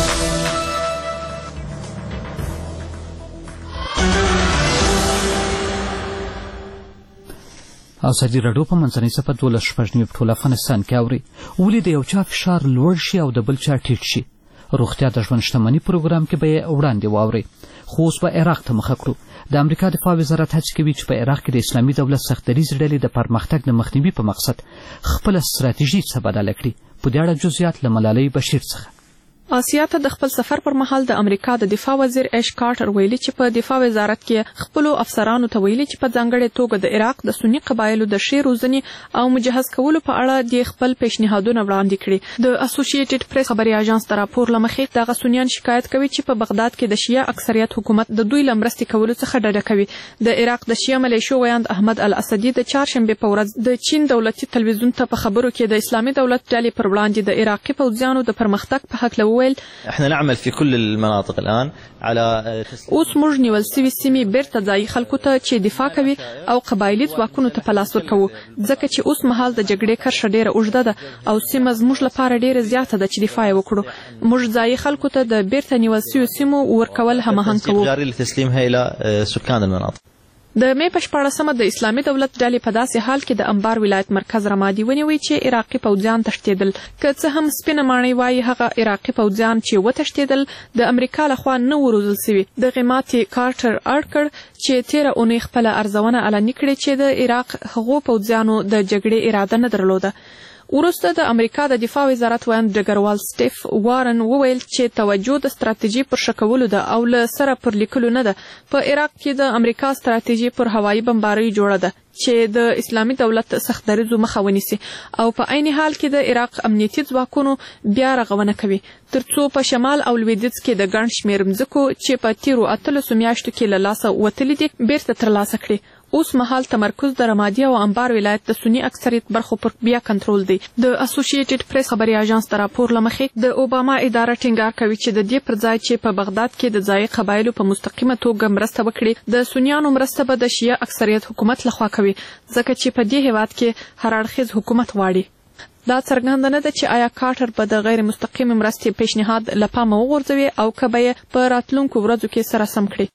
ازادي راډیو په منځنۍ صفحه 12 په ټول افغانستان کې اوري. ولې د یو چا فشار لوړ شي او د بل چا ټیټ شي؟ روغتیا د ژوند شتمني پروګرام کې به یې وړاندې واورئ. خو اوس به عراق ته مخه کړو. د امریکا دفاع وزارت هڅې کوي چې په عراق کې د اسلامي دولت سختدریځې ډلې د پرمختګ د مخنیوي په مقصد خپله ستراتیژي څه بدله کړي. په دې اړه جزئیات له ملالۍ بشیر څخه. آسیا ته د خپل سفر پر مهال د امریکا د دفاع وزیر ایش کارټر ویلي چې په دفاع وزارت کې خپل افسرانو ته ویلي چې په ځانګړې توګه د عراق د سنی قبایلو د ښې روزنې او مجهز کولو په اړه د خپل پیشنهادونه وړاندې کړي. د اسوسییټډ پریس خبري اژانس د راپور لمخې دغه سنیان شکایت کوي چې په بغداد کې د شیعه اکثریت حکومت د دوی لمرستي کولو څخه ډډه کوي. د عراق د شیعه ملیشو ویاند احمد الاسدي د چهارشنبه په ورځ د چین دولتي تلویزیون ته په خبرو کې د اسلامي دولت ډلې پر وړاندې د عراقي پوځیانو د پرمختګ په حق لویل احنا نعمل في كل المناطق الان على اوس موږ نیول سوي سیمې بیرته ځایي خلکو ته چې دفاع کوي او قبایلي ځواکونو ته په لاس ورکوو ځکه چې اوس مهال د جګړې کرښه ډېره اوږده ده او سیمه زموږ لپاره ډېره زیاته ده چې دفاع یې وکړو. موږ ځایي خلکو ته د بیرته نیول سویو سیمو ورکول هماهنګ کوو. جاري لتسليمها الى سكان المناطق. د مې په 14مه د اسلامي دولت ډلې په داسې حال کې د انبار ولایت مرکز رمادي ونیوي چې عراقي پوځیان تښتېدل. که څه هم سپینه ماڼۍ وایي هغه عراقي پوځیان چې وتښتېدل د امریکا لخوا نه وروزل سوي. دغې ماتې کارټر اړ کړ چې تېره اونۍ خپله ارزونه علني کړې چې د عراق هغو پوځیانو د جګړې اراده نه درلوده. وروسته د امریکا د دفاع وزارت ویاند ډګروال سټیف وارن وویل چې توجه د ستراتیژي پر ښه کولو ده او له سره پر لیکلو نه ده. په عراق کې د امریکا ستراتیژي پر هوایي بمبارۍ جوړه ده چې د اسلامي دولت سختدریځو مخه ونیسي او په عین حال کې د عراق امنیتي ځواکونو بیا رغونه کوي ترڅو په شمال او لویدیځ کې د ګڼ شمېر مځکو چې په تیرو 18 میاشتو کې له لاسه وتلي دي بیرته ترلاسه کړي. اوس مهال تمرکز د رمادي او انبار ولایت د سنی اکثریت برخو پر بیا کنټرول دی. د اسوسییټډ پریس خبري اژانس د راپور لمخې د اوباما اداره ټینګار کوي چې د دې پر ځای چې په بغداد کې د ځایي قبایلو په مستقیمه توګه مرسته وکړي د سنیانو مرسته به د شیعه اکثریت حکومت لخوا کوي ځکه چې په دې هیواد کې هر اړخیز حکومت غواړي. دا څرګنده نه ده چې آیا کارټر به د غیر مستقیم مرستې پیشنهاد له پامه وغورځوي او که به یې په راتلونکو ورځو کې سره سم کړي.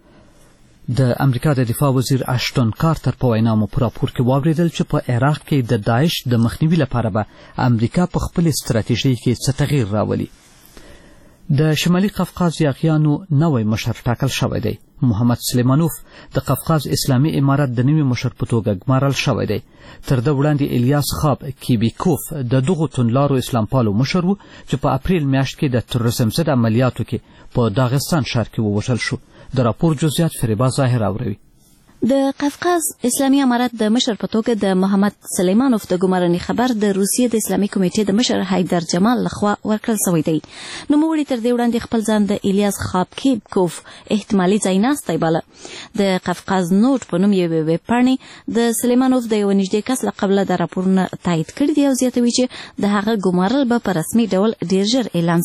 د امریکا د دفاع وزیر اشټون کارټر په وینا مو په راپور کې واوریدل چې په عراق کې د داعش د مخنیوي لپاره به امریکا په خپل ستراتیژۍ کې څه تغییر راولي. د شمالي قفقاز یاغیانو نوی مشر ټاکل شوی دی. محمد سلیمانوف د قفقاز اسلامي امارت د نوي مشر په توګه ګمارل شوی دی. تر ده وړاندې الیاس خاب کیبیکوف د دغو توندلارو اسلام پالو مشر و چې په اپریل میاشت کې د تروریزم ضد عملیاتو کې په داغستان ښار کې ووژل شو. د راپور جزئیات فریبا ظاهر اوروي. د قفقاز اسلامي امارت د مشر په توګه د محمد سلیمانوف د ګمارنې خبر د روسیې د اسلامي کمیټې د مشر حیدر جمال لخوا ورکړل شوی دی. نوموړي تر دې وړاندې خپل ځان د الیاس خابکیبکوف احتمالي ځایناستی باله. د قفقاز نوټ په نوم یوې ویبپاڼې د سلیمانوف د یو نږدې کس له قبله د راپورونه تایید کړي دي او زیاتوي چې د هغه ګمارل به په رسمي ډول ډیر ژر اعلان سي.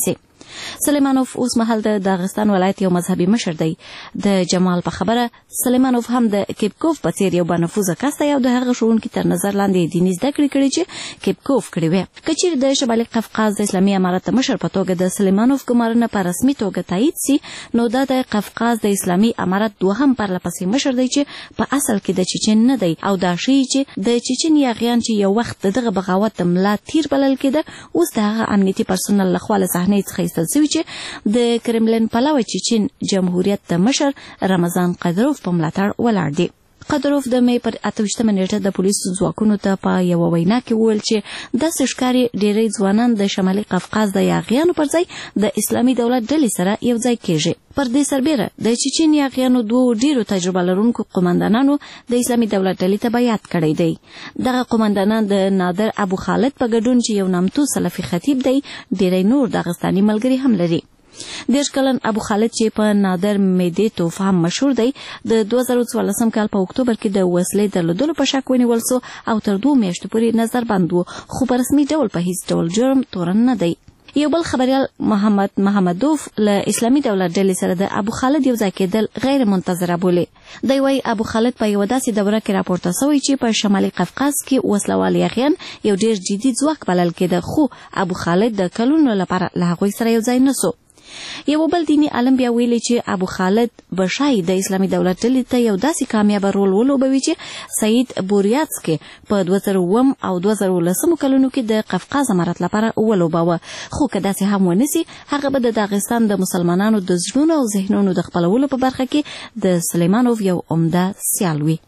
سلیمانوف اوس مهال د داغستان ولایت یو مذهبي مشر دی. د جمال په خبره سلیمانوف هم د کیپکوف په څیر یو بانفوذه کس دی او د هغه ښوونکي تر نظر لاندې دیني زده کړې کړې چې کیپکوف کړې وې. که چیرې د شمالي قفقاز د اسلامي امارت د مشر په توګه د سلیمانوف ګمارنه په رسمي توګه تایید سي، نو دا د قفقاز د اسلامي امارت دوهم پرلپسې مشر دی چې په اصل کې د چیچن نه دی او دا ښیي چې د چیچن یاغیان چې یو وخت دغه بغاوت د ملا تیر بلل کېده، اوس د هغه امنیتي پرسونل لخوا له صحنې څخه ایستل سوي چې د کرملین پلوه چیچن جمهوریت د مشر رمضان قدروف په ملاتړ ولاړ دی. قدروف د مې پر 28 نیټه د پولیسو ځواکونو ته په یو وینا کې وویل چې داسې ښکاري ډېری ځوانان د شمالي قفقاز د یاغیانو پر ځای د اسلامي دولت ډلې سره یو ځای کېږي. پر دې سربیره د چیچن یاغیانو دوه ډیرو تجربه لرونکو قومندانانو د اسلامي دولت ډلې ته بیعت کړی دی. دغه قومندانان د نادر ابو خالد په ګډون چې یو نامتو سلفي خطیب دی، ډیری نور داغستاني ملګري هم لري. 10 کلن ابو خالد چې په نادر میدې توف هم مشهور دی، د 2014 کال په اکتوبر کې د وسلې درلودلو په شک ونیول سو او تر 2 میاشتو پورې نظربند و، خو په رسمي ډول په هیڅ ډول جرم تورن نه دی. یو بل خبريال محمد محمدوف له اسلامي دولت ډلې سره د ابو خالد یو ځای کېدل غیر منتظره بولي. دی وايي ابو خالد په یو داسې دوره کې راپورته شوی چې په شمالي قفقاز کې وسلوال یاغیان یو ډیر جدي ځواک بلل کېده، خو ابو خالد د کلونو لپاره له هغوی سره یو ځای نه سو. یو بل دیني عالم بیا ویلي چې ابو خالد بشای د اسلامي دولت ډلې ته یو داسې کامیاب رول ولوبوي چې سعید بوریاتسکي په 2009 او 2010 کلونو کې د قفقاز امارت لپاره ولوباوه، خو که داسې هم ونسي، هغه به د داغستان د مسلمانانو د زړونو او ذهنونو د خپلولو په برخه کې د سلیمانوف یو عمده سیال وي.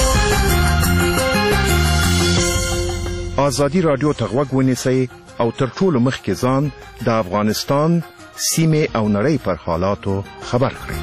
آزادي رادیو ته غوږ ونیسئ او تر ټولو مخکې ځان د افغانستان سیمه او نړۍ پر حالاتو خبر کړئ.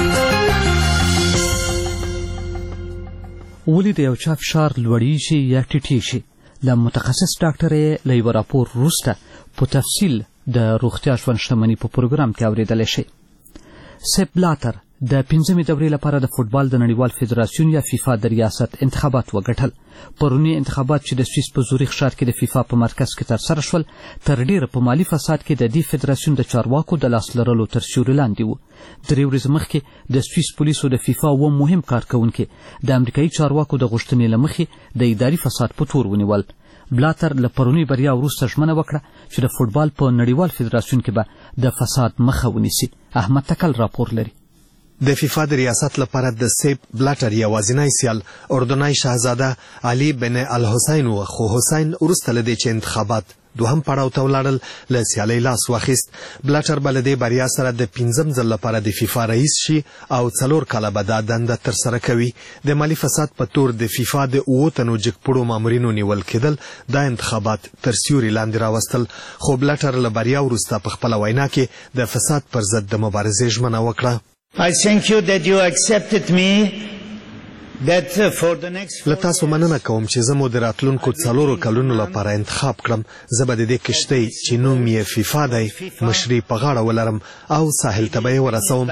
ولې د یو چا فشار لوړی شي یا ټیټی شي؟ له متخصص ډاکټر له یو راپور وروسته په تفصیل د روغتیا ژوند شتمنۍ په پروګرام کې اورېدلی شئ. سیپ بلاتر د 5مې دورې لپاره د فوټبال د نړیوال فدراسیون یا فیفا د ریاست انتخابات وګټل. پرونی انتخابات چې د سویس په زوریخ ښار کې د فیفا په مرکز کې ترسره شول، تر ډیره په مالي فساد کې د دې فدراسیون د چارواکو د لاس لرلو تر سیوري لاندې وو. 3 ورځې مخکې د سویس پولیسو د فیفا مهم کارکونکي د امریکایي چارواکو د غوښتنې له مخې د اداري فساد په تور ونیول. بلاتر له پرونی بریا وروسته ژمنه وکړه چې د فوټبال په نړیوال فدراسیون کې به د فساد مخه ونیسي. احمد تکل راپور لري. د فیفا د ریاست لپاره د سیپ بلاتر یوازینی سیال اردنی شاهزاده علي بن الحسین و، خو حسین وروسته له دې چې انتخابات دوهم پړاو ته ولاړل، له سیالۍ لاس واخیست. بلاتر به له دې بریا سره د 5م ځل لپاره د فیفا رئیس شي او 4 کاله به دا دنده ترسره کوي. د مالي فساد په تور د فیفا د 7 تنو جګپوړو مامورینو نیول کېدل دا انتخابات تر سیوري لاندې راوستل، خو بلاتر له بریا وروسته په خپله وینا کې د فساد پر ضد د مبارزې ژمنه وکړه. I thank you that you accepted me that for the next له تاسو مننه کوم چې زه مو د راتلونکو 4 کلونو لپاره انتخاب کړم. زه به د دې کشتۍ چې نوم یې فیفا دی مشري په غاړه ولرم او ساحل ته به یې ورسوم.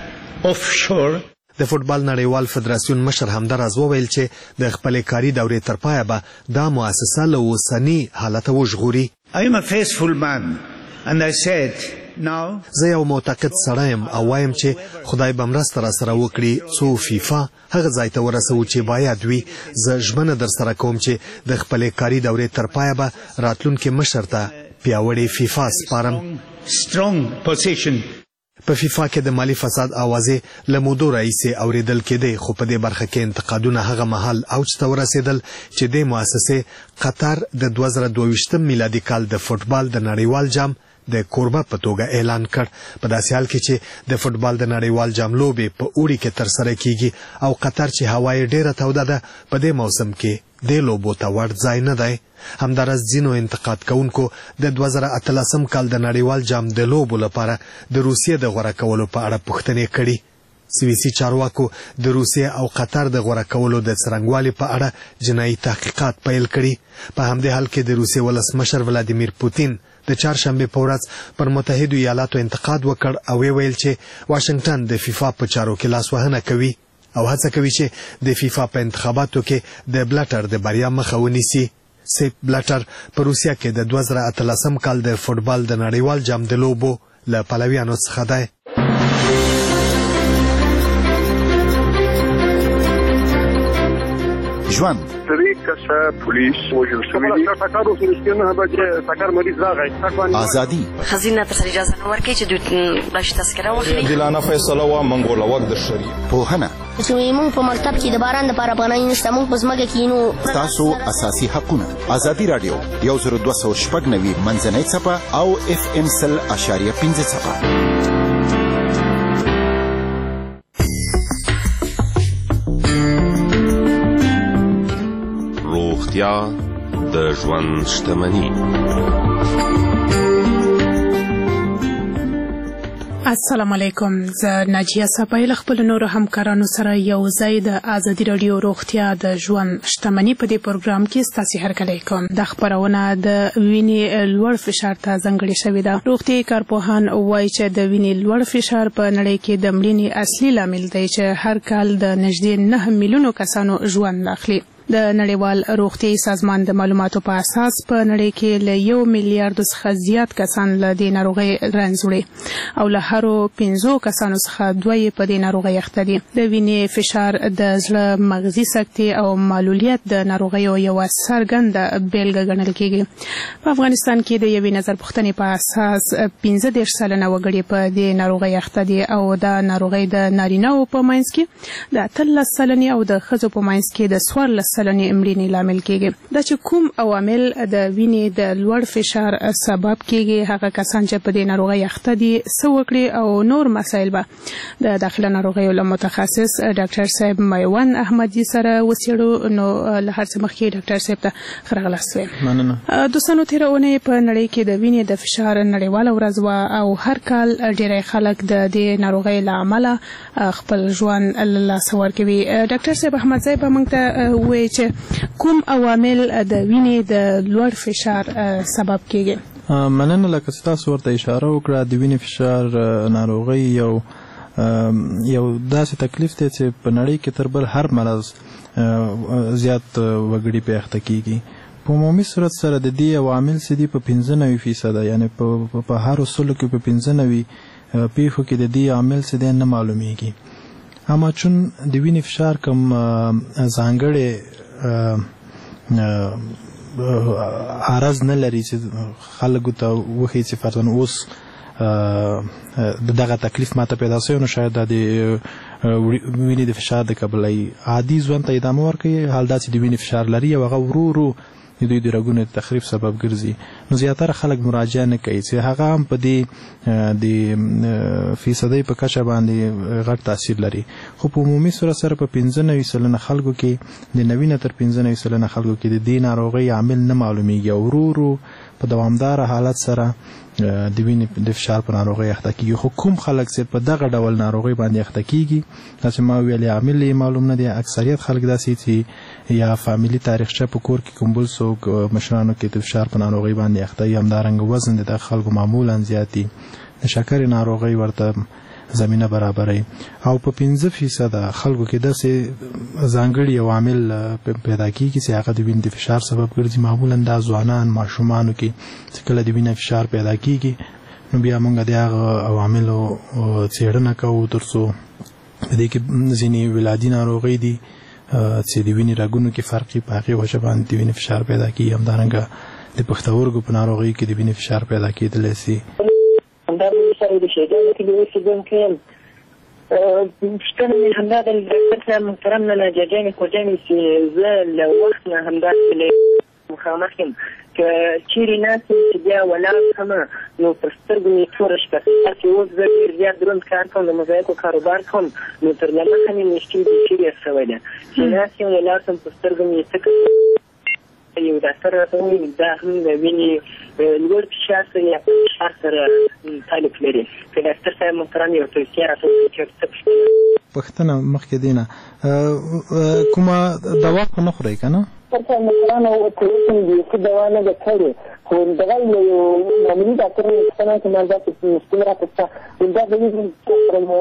د فوټبال نړیوال فدراسیون مشر همداراز وویل چې د خپلې کاري دورې تر پایه به دا مؤسسه له اوسني حالته وژغوري. I am a faithful man and I said زه یو معتقد سړی یم او وایم چې خدای به مرسته راسره وکړي څو فیفا هغه ځای ته ورسوو چې باید وي. زه ژمنه درسره کوم چې د خپلې کاري دورې تر پایه به راتلونکي مشر ته پیاوړې فیفا سپارم. په فیفا کې د مالي فساد اوازې له مودو راهیسې اورېدل کېدی، خو په دې برخه کې انتقادونه هغه مهال اوج ته ورسېدل چې دې مؤسسې قطر د 2022 میلادي کال د فوټبال د نړیوال جام د کوربه په توګه اعلان کړ. په داسې حال کې چې د فوټبال د نړیوال جام لوبې په اوړي کې ترسره کیږي او قطر چې هوا یې ډیره توده ده، په دې موسم کې د لوبو ته ورته ځای نه دی. همداراز ځینو انتقاد کوونکو د 2018 کال د نړیوال جام د لوبو لپاره د روسیې د غوره کولو په اړه پوښتنې کړي. سویسي چارواکو د روسیې او قطر د غوره کولو د څرنګوالي په اړه جنایي تحقیقات پیل کړي. په همدې حال کې د روسیې ولسمشر ولادیمیر پوتین د چهارشنبې په ورځ پر متحدو ایالاتو انتقاد وکړ او ویل چې واشنگټن د فیفا په چارو کې لاسوهنه کوي او هڅه کوي چې د فیفا په انتخاباتو کې د بلاتر د بریا مخه ونیسي. سیپ بلاتر په روسیا کې د 2018 کال د فوټبال د نړیوال جام د لوبو له پلویانو څخه دی. ژوند ازادي خزینه تر اجازه نه ورکړي چې دوی راشي تذکره واخلي. دلانه فیصله وا منګول وخت د شری پوهنه چې موږ په مکتب کې د باران لپاره پناه نشته، موږ په ځمکه کې نو تاسو اساسي حقونه. ازادي رادیو 10290 منځنۍ صفه او FM 100.5 صفه. روغتیا د ژوند شتمني. السلام علیکم. زه ناجیه صفای له خپل نورو همکارانو سره یو ځای د ازادي رادیو روغتیا د ژوند شتمني په دې پروګرام کې ستاسو هرکلی کوم. د خبرونه د وینې لوړ فشار ته ځانګړې شوې ده. روغتیايي کارپوهان وایي چې د وینې لوړ فشار په نړۍ کې د مړینې اصلي لامل دی چې هر کال د نږدې 9 میلیونو کسانو ژوند اخلي. د نړیوال روغتیايي سازمان د معلوماتو په اساس په نړۍ کې له 1 میلیارډ څخه زیات کسان له دې ناروغۍ رنځ وړي او له هرو 15 کسانو څخه 2 په دې ناروغۍ اخته دي. د وینې فشار د زړه مغزي سکتې او معلولیت د ناروغیو یو څرګنده بیلګه ګڼل کېږي. په افغانستان کې د یوې نظر پوښتنې په اساس 15 سلنه وګړي په دې ناروغۍ اخته دي او دا ناروغۍ د نارینه‌و په منځ کې د 13 سلنې او د ښځو په منځ کې د 14 سلنې مړینې لامل کېږي. دا چې کوم عوامل د وینې د لوړ فشار سبب کېږي، هغه کسان چې په دې ناروغۍ اخته دي څه وکړي او نور مسایل به د داخله ناروغیو له متخصص ډاکټر صاحب میوند احمدي سره وڅېړو. نو له هر څه مخکې ډاکټر صاحب ته ښه راغلاست وایم. مننه. دوستانو، تېره اونۍ په نړۍ کې د وینې د فشار نړیواله ورځ وه او هر کال ډېری خلک د دې ناروغۍ له امله خپل ژوند له لاسه ورکوي. ډاکټر صاحب احمدزی به موږ ته ووایي چې کوم عوامل د وینې د لوړ فشار سبب کېږي؟ مننه. لکه تاسو ورته اشاره وکړه، د وینې فشار ناروغي یو داسې تکلیف دی چې په نړۍ کې تر بل هر مرض زیات وګړي په اخته کېږي. په عمومي صورت سره د دې عوامل څه دي په 95%، یعنی په هر 100 کې په 95 پیښو کې د دې عامل څه دی نه معلومیږي. اما چون د وینې فشار کوم ځانګړی عرض نه لري چې خلکو ته وښیي چې فرضاً اوس دغه تکلیف ماته پیدا شوی، نو شاید د وینې د فشار د کبله عادي ژوند ته ادامه ورکوي. حال دا چې د وینې فشار لري او هغه ورو ورو د دوی د رګونو د تخریب سبب ګرځي، نو زیاتره خلک مراجعه نه کوي چې هغه هم په دې د فیصدۍ په کچه باندې غټ تاثیر لري. خو په عمومي صورت سره په 95% خلکو کې د 90 تر 95% خلکو کې د دې ناروغۍ عامل نه معلومیږي او ورو ورو په دوامدار حالت سره د وینې د فشار په ناروغۍ اخته کېږي. خو کوم خلک چې په دغه ډول ناروغۍ باندې اخته کېږي، داسې ما ویلې عامل یې معلوم نه دی. اکثریت خلک داسې چې یا فامیلي تاریخچه په کور کې کوم بل څوک مشرانو کې د فشار په ناروغۍ باندې اخته وي، همدارنګه وزن د خلکو معمولا زیات دي، د شکرې ناروغۍ ورته زمینه برابروي. او په 15% خلکو کې داسې ځانګړي عوامل پیدا کېږي چې هغه د وینې د فشار سبب ګرځي. معمولا دا ځوانان ماشومانو کې چې کله د وینې فشار پیدا کېږي، نو بیا موږ د هغه عواملو څېړنه کوو تر څو په دې کې ځینې ولادي ناروغۍ دي چې د وینې رګونو کې فرقي په هغې وجه باندې د وینې فشار پیدا کېږي. همدارنګه د پښتورګو په ناروغۍ کې د وینې فشار پیدا کېدلی شي. همدا سره د شیدانو کې د اوسېدونکو یم. پوښتنه مې همدا د ډاکټر صاحب محترم نه جاجانې کوجانې چې زه له وخت نه همداسې له مخامخ یم، که چیرې ناست یم چې بیا ولاړ شمه نو پر سترګو مې توره شپه چې اوس زه ډېر زیات دروند کار کوم، د مزایکو کاروبار کوم، نو تر له مخه مې مشکل بیخي ډېر شوی ده چې ناست یم ولاړ شم پر سترګو مې څه یو ډاکټر راته وویل دا هم د وینې لوړ فشار سره یا فشار سره تعلق لري. که ډاکټر صاحب محترم یو توصیه راته وکړي چې څه پوښتنه مخکې دی نه کومه دوا خو نه خورئ که نه؟ ډاکټر محترم ورته وکړم بیخي دوا نه ده کړې، خو دغه یو معمولي ډاکټر مې پوښتنه چې ما داسې مشکل راته شته، دا د وینې سره مو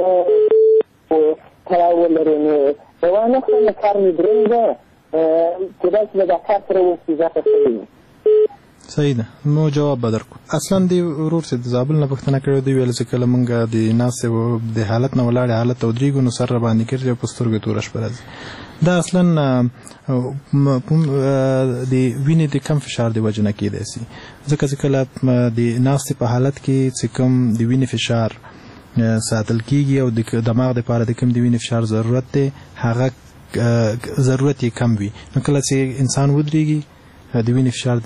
تړاو ولري، نو دوا نه خورم، کار مې دروند ده، کېدای شي له ډاکټر سره اوس اضافه شوی. صحیح ده. نو جواب به درکړو. اصلا دی ورور چې د زابل نه پوښتنه کړې دی ویل چې کله موږ د ناستې د حالت نه ولاړې حالت ته ودرېږو نو سر راباندې کېږي او په سترګو توره شپه راځي. دا اصلا د وینې د کم فشار د وجې نه کېدای شي ځکه چې کله د ناستې په حالت کې چې کم د وینې فشار ساتل کېږي او د دماغ دپاره د کم د وینې فشار ضرورت دی هغه ضرورت یې کم وي نو کله چې انسان ودرېږي د وینې فشار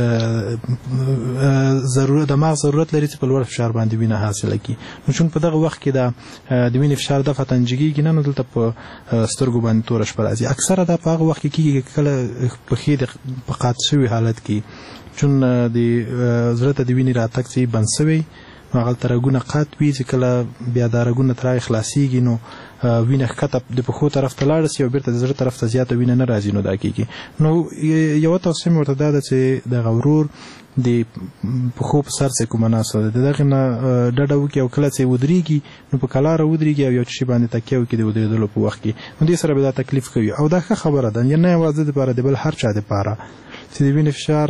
دماغ ضرورت لري چې په لوړ فشار باندې وینه حاصله کړي نو چون په دغه وخت کې د وینې فشار دفعتاً جګېږي نه نو دلته په سترګو باندې توره شپه راځي اکثره دا په هغه وخت کې کېږي کله پښې د په قات شوي حالت کې چون د زړه ته د وینې راتګ چې بند شوی نو هغلته رګونه قات وي چې کله بیا دا رګونه تر هغې خلاصېږي نو وینه ښکته د پښو طرف ته لاړه شي او بیرته د زړه طرف ته زیاته وینه نه راځي نو دا کېږي نو یوه توصیه مې ورته دا ده چې دغه ورور د پښو په سر چې کومه ناسته ده د دغې نه ډډه وکړي او کله چې ودرېږي نو په کلاره ودرېږي او یو شي باندې تکیه وکړي د ودرېدلو په وخت کې نو دې سره به دا تکلیف کوي او دا ښه خبره ده نه یوازې دپاره د بل هر چا دپاره چې د وینې فشار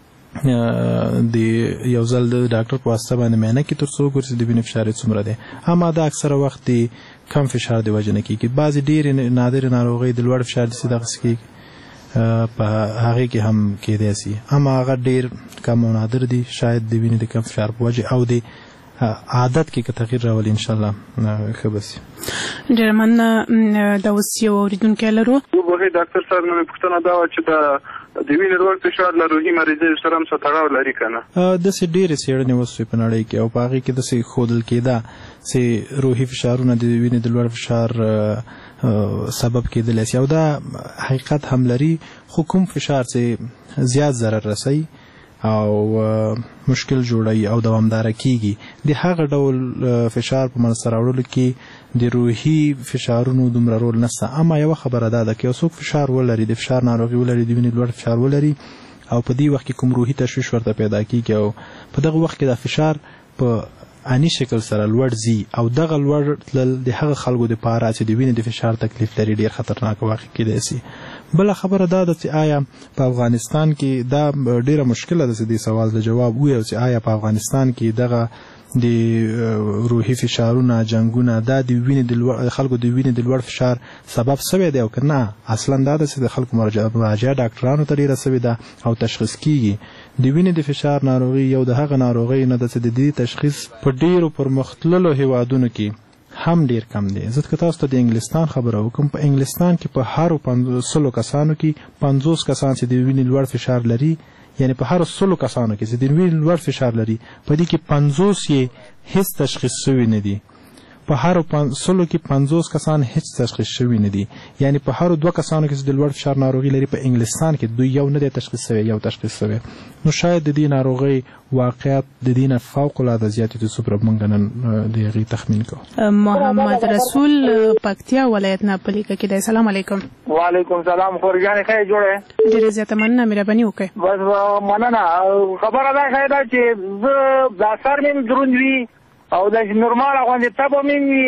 د یو ځل د ډاکټر په واسطه باندې معاینه کړي تر څو وګوري چې د وینې فشار یې څومره دی اما دا اکثره وخت د کم فشار د وجې نه کېږي بعضې ډېرې نادرې ناروغۍ د لوړ فشار داسې دغسې کېږي په هغې کې هم کېدی شي اما هغه ډېر کم او نادر دي شاید د وینې د کم فشار په وجې او د عادت کې که تغییر راولي انشاءالله ښه به شي. ډېره مننه. دا اوس یو اورېدونکی لرو. وبخښئ ډاکټر صاحب نو مې پوښتنه دا وه چې د وینې لوړ فشار له روحي مرضیو سره هم څه تړاو لري که نه؟ داسې ډېرې څېړنې وسوې په نړۍ کې او په هغې کې داسې ښودل کېده چې روحي فشارونه د وینې د لوړ فشار سبب کېدلی شي او دا حقیقت هم لري خو کوم فشار چې زیات ضرر رسوي او مشکل جوړوي او دوامداره کیږي د هغه ډول فشار په منځته راوړلو کې د روحي فشارونو دومره رول نشته اما یوه خبره دا ده که یو څوک فشار ولري د فشار ناروغي ولري د وینې لوړ فشار ولري او په دې وخت کې کوم روحي تشویش ورته پیدا کیږي او په دغه وخت کې دا فشار په انی شکل سره لوړ ځي او دغه لوړ تلل د هغه خلکو دپاره چې د وینې د فشار تکلیف لري ډېر خطرناک واقع کېدی شي. بله خبره دا ده چې آیا په افغانستان کې دا ډېره مشکله ده چې دې سوال د جواب ووایو چې آیا په افغانستان کې دغه د روحي فشارونه جنګونه دا د وینې د خلکو د وینې د لوړ فشار سبب شوی دی او که نه اصلا دا ده چې د خلکو مراجعه ډاکټرانو ته ډېره شوې ده او تشخیص کیږي. د وینې د فشار ناروغي یو د هغه ناروغۍ نه ده چې د دې تشخیص په ډېرو پرمختللو هیوادونو کې هم ډیر کم دی. زه که تاسو ته د انګلستان خبره وکړم په انګلستان کې په هرو 100 کسانو کې 50 کسان چې د وینې لوړ فشار لري یعنی په هر 100 کسانو کې چې د وینې لوړ فشار لري په دې کې 50 یې هیڅ تشخیص شوی نه دي په هر 100 کې 50 کسان هیڅ تشخیص شوی نه دي یعنی په هر 2 کسانو کې چې د لوړ فشار ناروغي لري په انګلستان کې دوی یو نه دی تشخیص شوی یو تشخیص شوی نو شاید د دې ناروغۍ واقعیت د دې نه فوق العاده زیات دي څومره موږ نن د هغې تخمین کوو. محمد رسول پکتیا ولایت نه پلیکه کې دی. سلام علیکم. وعلیکم سلام. خورجانې ښه یې جوړه؟ ډېرې زیاته مننه مهرباني وکړئ. بس مننه. خبره دا ښه ده چې زه دا سر مې دروند وي او د نورماله غوندې تبه مې وي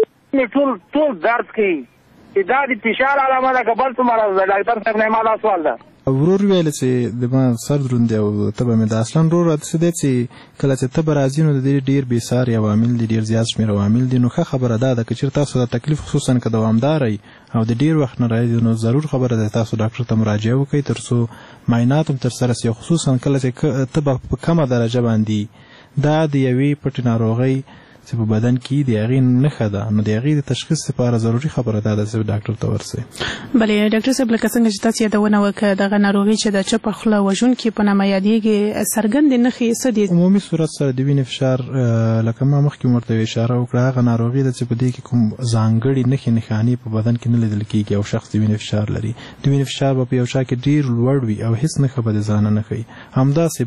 ټول درد کوي چې دا د فشار علامه ده که بل څه مرض ده ډاکټر صاحب نه ما دا سوال ده. ورور ویل چې د ما سر دروند دی او تبه مې ده اصلا ورور څه دی چې کله چې تبه راځي نو د دې ډېر بېساري عوامل دي ډېر زیات شمېر عوامل دي نو ښه خبره دا ده که چېرې تاسو دا تکلیف خصوصا که دوامداره وي او د ډېر وخت نه راځي نو ضرور خبره ده تاسو ډاکټر ته مراجعه وکړئ تر څو معاینات هم ترسره شي خصوصا کله چې تبه په کمه درجه باندې دا د یوې پټې ناروغۍ چې په بدن کې د هغې نښه ده نو د هغې د تشخیص لپاره ضروري خبره دا ده چې ډاکټر ته ورسئ. بلې ډاکټر صاحب لکه څنګه چې تاسو یادونه وکړه دغه ناروغي چې د چپه خوله وژونکي په نامه یادېږي څرګندې نښې څه دي؟ عمومي صورت سره د وینې فشار لکه ما مخکې ورته اشاره وکړه هغه ناروغي ده چې په دې کې کوم ځانګړي نښې نښانې په بدن کې نه لیدل کېږي او شخص د وینې فشار لري د وینې فشار به په یو چا کې ډېر لوړ وي او هېڅ نښه به د ځانه نه ښیي همداسې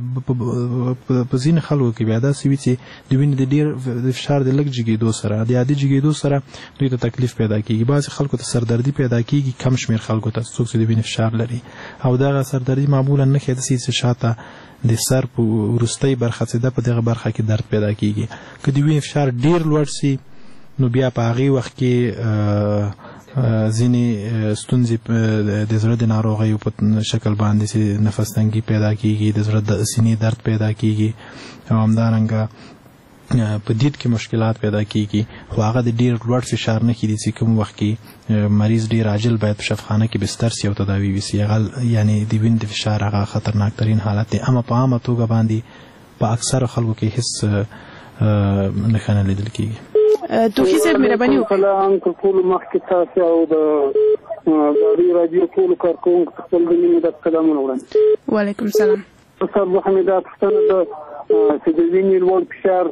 په ځینې خلکو کې بیا داسې وي چې د وینې د ډېر فشار د لږ جګېدو سره د عادي جګېدو سره دوی ته تکلیف پیدا کېږي بعضې خلکو ته سردردي پیدا کېږي کم شمېر خلکو ته څوک چې د وینې فشار لري او دغه سردردي معمولا نښې داسې چې شاته د سر په وروستۍ برخه چې ده په دغه برخه کې درد پیدا کېږي که د وینې فشار ډېر لوړ سي نو بیا په هغې وخت کې ځینې ستونزې د زړه د ناروغیو په شکل باندې چې نفس تنګي پیدا کیږي، د زړه د سینې درد پیدا کیږي او همدارنګه په دید کې مشکلات پیدا کیږي. خو هغه د ډیر لوړ فشار نه کیږي چې کوم وخت کې مریض ډیر عاجل باید په شفاخانه کې بستر شي او تداوی وشي. هغه یعنی د وینې د فشار هغه خطرناک ترین حالت دی، اما په عامه توګه باندې په اکثر خلکو کې هیڅ نښانه لیدل کیږي. توفیق صاحب مهرباني وکړئ. سلام ټول مخکې تاسو او د رادیو ټول کارکونکو خپل د مینې د سلامونه وړاندې. وعلیکم السلام. استاد محمد پښتنه د چې د وینې لوړ فشار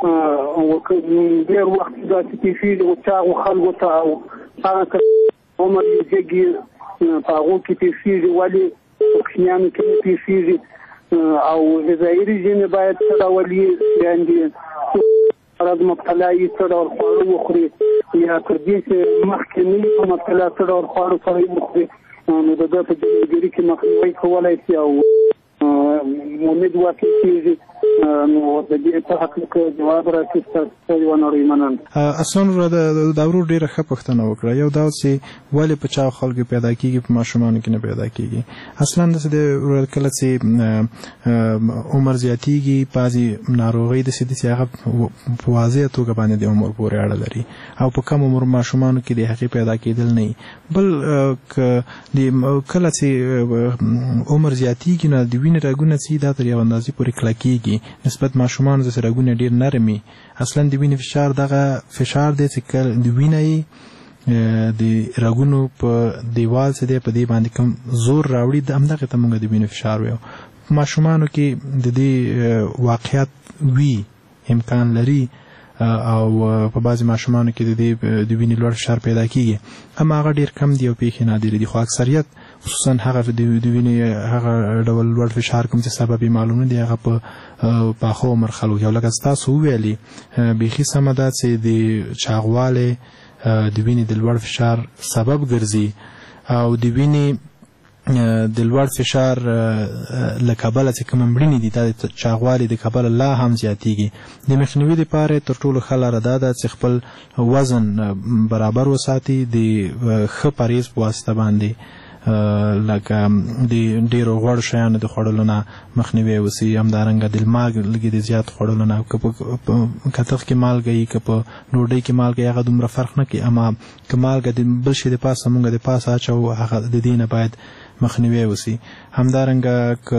ډېر وخت دا چې کیفي او چاغو خلکو ته او هغه عمر یې په هغو کې پیښیږي، ولې کوچنیانو کې نه پیښیږي او غذایي رژیم باید څه ډول یې یعنې مرض مبتلا یې څه ډول خواړه وخوري یا تر دې چې مخکې نه وي په مبتلا څه ډول خواړه سره یې وخوري نو د ده په جلوګیري کې مخنیوی کولی شي او امید واقع کېږي. نو د دې په هکله که جواب راشي ستاسو یوه نړۍ مننه. اصلا دا ورور ډېره ښه پوښتنه وکړه. یو دا چې ولې په چاغو خلکو پیدا کېږي په ماشومانو کې نه پیدا کېږي. اصلا داسې د کله چې عمر زیاتېږي بعضې ناروغۍ داسې دي چې هغه په واضحه توګه باندې د عمر پورې اړه لري او په کم عمر ماشومانو کې د هغې پیدا کېدل نه وي. بل کله چې عمر زیاتېږي نو د وینې رګونه چې دا تر یوه اندازې پورې کلکېږي نسبت ماشومانو ځکه رګونه ډېر نرم وي. اصلا د وینې فشار دغه فشار دی چې د وینه یې د رګونو په دیوال چې دی په دې باندې کوم زور راوړي همدغې ته موږ د وینې فشار وایو. په ماشومانو کې د دې واقعیت وي امکان لري او په بعضې ماشومانو کې د وینې لوړ فشار پیدا کېږي، اما هغه ډېر کم دي او پیښې نادرې دي. خو اکثریت خصوصا هغه د وینې هغه ډول لوړ فشار کوم چې سبب یې معلوم نه دی هغه په پاخه عمر خلکو کې. او لکه ستاسو وویلې بیخي سمه ده چې د چاغوالی د وینې د لوړ فشار سبب ګرځي او د وینې د لوړ فشار له کبله چې کوم مړینې دي دا د چاغوالي د کبله لا هم زیاتېږي. د مخنیوي دپاره تر ټولو ښه لاره دا ده چې خپل وزن برابر وساتي د ښه پرهیز په واسطه باندې لکه د ډېرو غوړ شیانو د خوړلو نه مخنیوی وسي، همدارنګه د لږې د زیات خوړلو نه که په کتغ کې مالګه وي که په ډوډۍ کې مالګه هغه دومره فرق نه کوي، اما که مالګه د بل شي د پاسه مونږ د پاسه اچوو هغه د دې نه باید مخنیوی وسي. همدارنګه که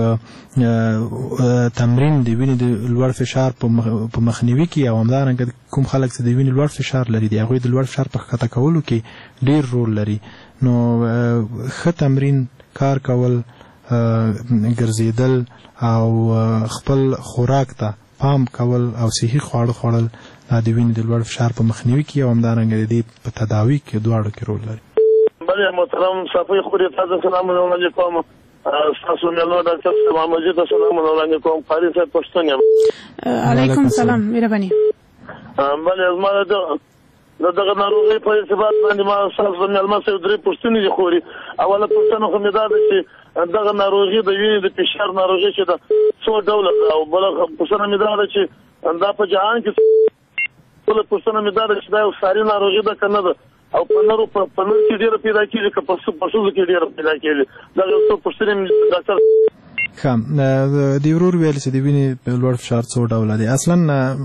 تمرین د وینې د لوړ فشار په مخنیوي کې او همدارنګه کوم خلک چې د وینې لوړ فشار لري د هغوی د لوړ فشار په ښکته کولو کې ډېر رول لري. نو ښه تمرین، کار کول، ګرځېدل او خپل خوراک ته پام کول او صحي خواړه خوړل دا د وینې د لوړ فشار په مخنیوي کې او همدارنګه د دې په تداوي کې دواړو کې رول لري. بله محترم صافی خوري تاسو سلام علیکم. تاسو مېلمه ډاکټر صاحب مجید سلام علیکم. قاری صاحب پښتون یم. علیکم السلام مهرباني. بله زما دغه ناروغۍ په ارتباط باندې ما تاسو مېلمه صاحب درې پوښتنې دي خوري. اوله پوښتنه خو مې دا ده چې دغه ناروغي د وینې د فشار ناروغي چې ده څو ډوله ده او بله پوښتنه مې دا ده چې دا په جهان کې بله پوښتنه مې دا ده چې دا یو ساري ناروغي ده که نه ده او په نر کې ډېره پیدا کېږي که په ښځو کې ډېره پیدا کېږي. دغه یو څو پوښتنې ډاکټر ښه د ورور ویل چې د وینې لوړ فشار څو ډوله دی. اصلا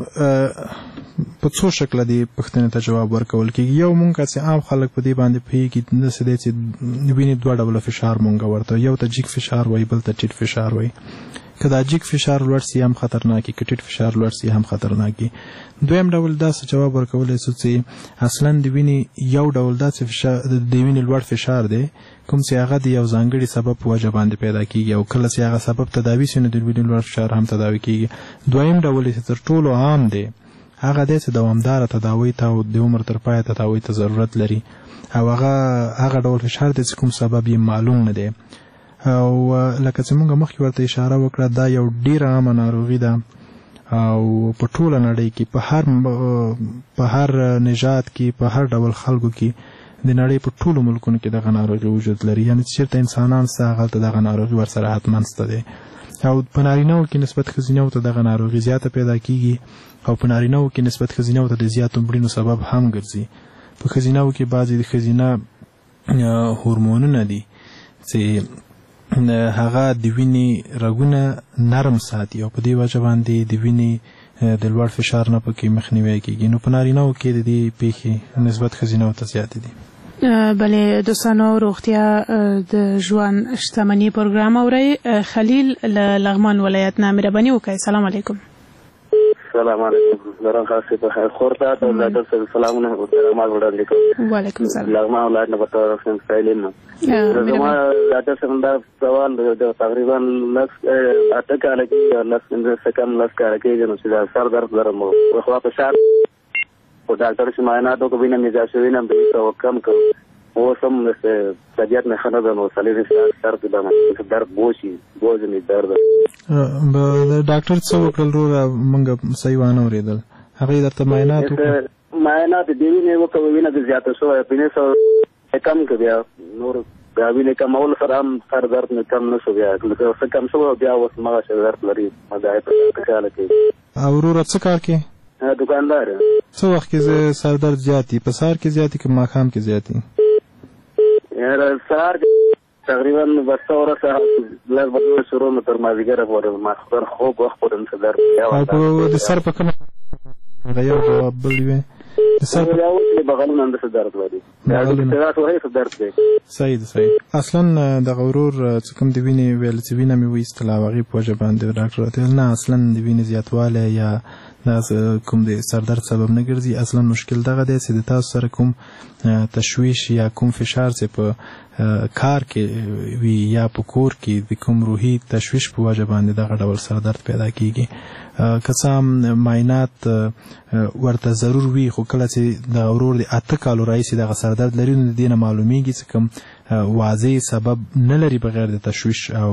په څو شکله دې پوښتنې ته جواب ورکول کېږي. یو مونږ چې عام خلک په دې باندې پوهېږي داسې دی چې د وینې دوه ډوله فشار مونږ ورته یو ته جګ فشار وایي بل ته ټیټ فشار وایي. که دا جګ فشار لوړ سي هم خطرناکي، که ټیټ فشار لوړ سي هم خطرناکي. دویم ډول داسې جواب ورکولی شو چې اصلا د وینې یو ډول داسې فشار د وینې لوړ فشار دی کوم چې هغه د یو ځانګړي سبب په وجه باندې پیدا کېږي او کله چې هغه سبب تداوي شي نو د وینې لوړ فشار هم تداوي کېږي. دویم ډول چې تر ټولو عام دی هغه دی چې دوامداره تداوی ته او د عمر تر پایه تداوی ته ضرورت لري او هغه ډول فشار دی چې کوم سبب یې معلوم نه دی. او لکه چې موږ مخکې ورته اشاره وکړه دا یو ډېره عامه ناروغي ده او په ټوله نړۍ کې په هر نژاد کې په هر ډول خلکو کې د نړۍ په ټولو ملکونو کې دغه ناروغي وجود لري. یعنې چې چېرته انسانان شته هغلته دغه ناروغي ورسره حتما شته دی او په نارینهو کې نسبت ښځینهو ته دغه ناروغي زیاته پیدا کېږي او په نارینهو کې نسبت ښځینهو ته د زیاتو مړینو سبب هم ګرځي. په ښځینه‌و کې بعضې د ښځینه هورمونونه دي چې هغه د وینې رګونه نرم ساتي او په دې وجه باندې د وینې د لوړ فشار نه پکې مخنیوی کیږي. نو په نارینه‌و کې د دې پیښې نسبت ښځینه‌و ته زیاتې دي. بله دوستانو، روغتیا د ژوند شتمني پروګرام اورئ. خلیل له لغمان ولایت نه مهرباني وکړئ. سلام علیکم. السلام علیکم. زران خاصه په خیر خورته او د سلامونه او سلامات وړاندې کوم. وعلیکم السلام. لغمان ولایت نه په تاسو څنګه سایلین نو زما دا څنګه سوال د تقریبا لس اته کال کې لس سکم لس کال کې نو چې دا سر درد لرم او خو په شار او ډاکټر چې معاینات او کوینه میځه شوی نه به او کم کو او سم څه سجاد نه خنه ده نو سلیری سر د درد بوشي بوزنی درد به ډاکټر څو وکړل موږ صحیح وانه اوریدل هغه درته معاینات دی نه وکوینه د زیاته شو پینې سو کم کبیا نور غاوینه کمول سره هم سر درد نه کم نشو بیا څه کم شو بیا اوس ما شه درد لري مګای په کال کې او ورور څه کار کې دکاندار. څو وخت کې سر درد زیاتی په سار کې زیاتی که ماښام کې زیاتی؟ یاره سار تقریبا بسته ورسه لږ بدلون شروع نو تر مازدیګره پورې ماخوستن خوب وخت پورې څه درد او د سر په کومه غیر جواب بل وي د سر په بغلونه اندسه درد لري صحیح اصلا د غرور څه کوم د وینې ویل چې وینه مې وایستله او هغې په وجه باندې ډاکټر راته نه اصلا د وینې زیاتوالی یا دا کوم د سر درد سبب نه ګرځي. اصلا مشکل دغه دی چې د تاسو سره کوم تشویش یا کوم فشار چې په کار کې وي یا په کور کې د کوم روحي تشویش په وجه باندې دغه ډول سر درد پیدا کیږي. که څه هم معاینات ورته ضرور وي خو کله چې د ورور د 8 کالو راهیسې دغه سر درد لري نو د دې نه معلومیږي چې کوم واضح سبب نه لري بغیر د تشویش او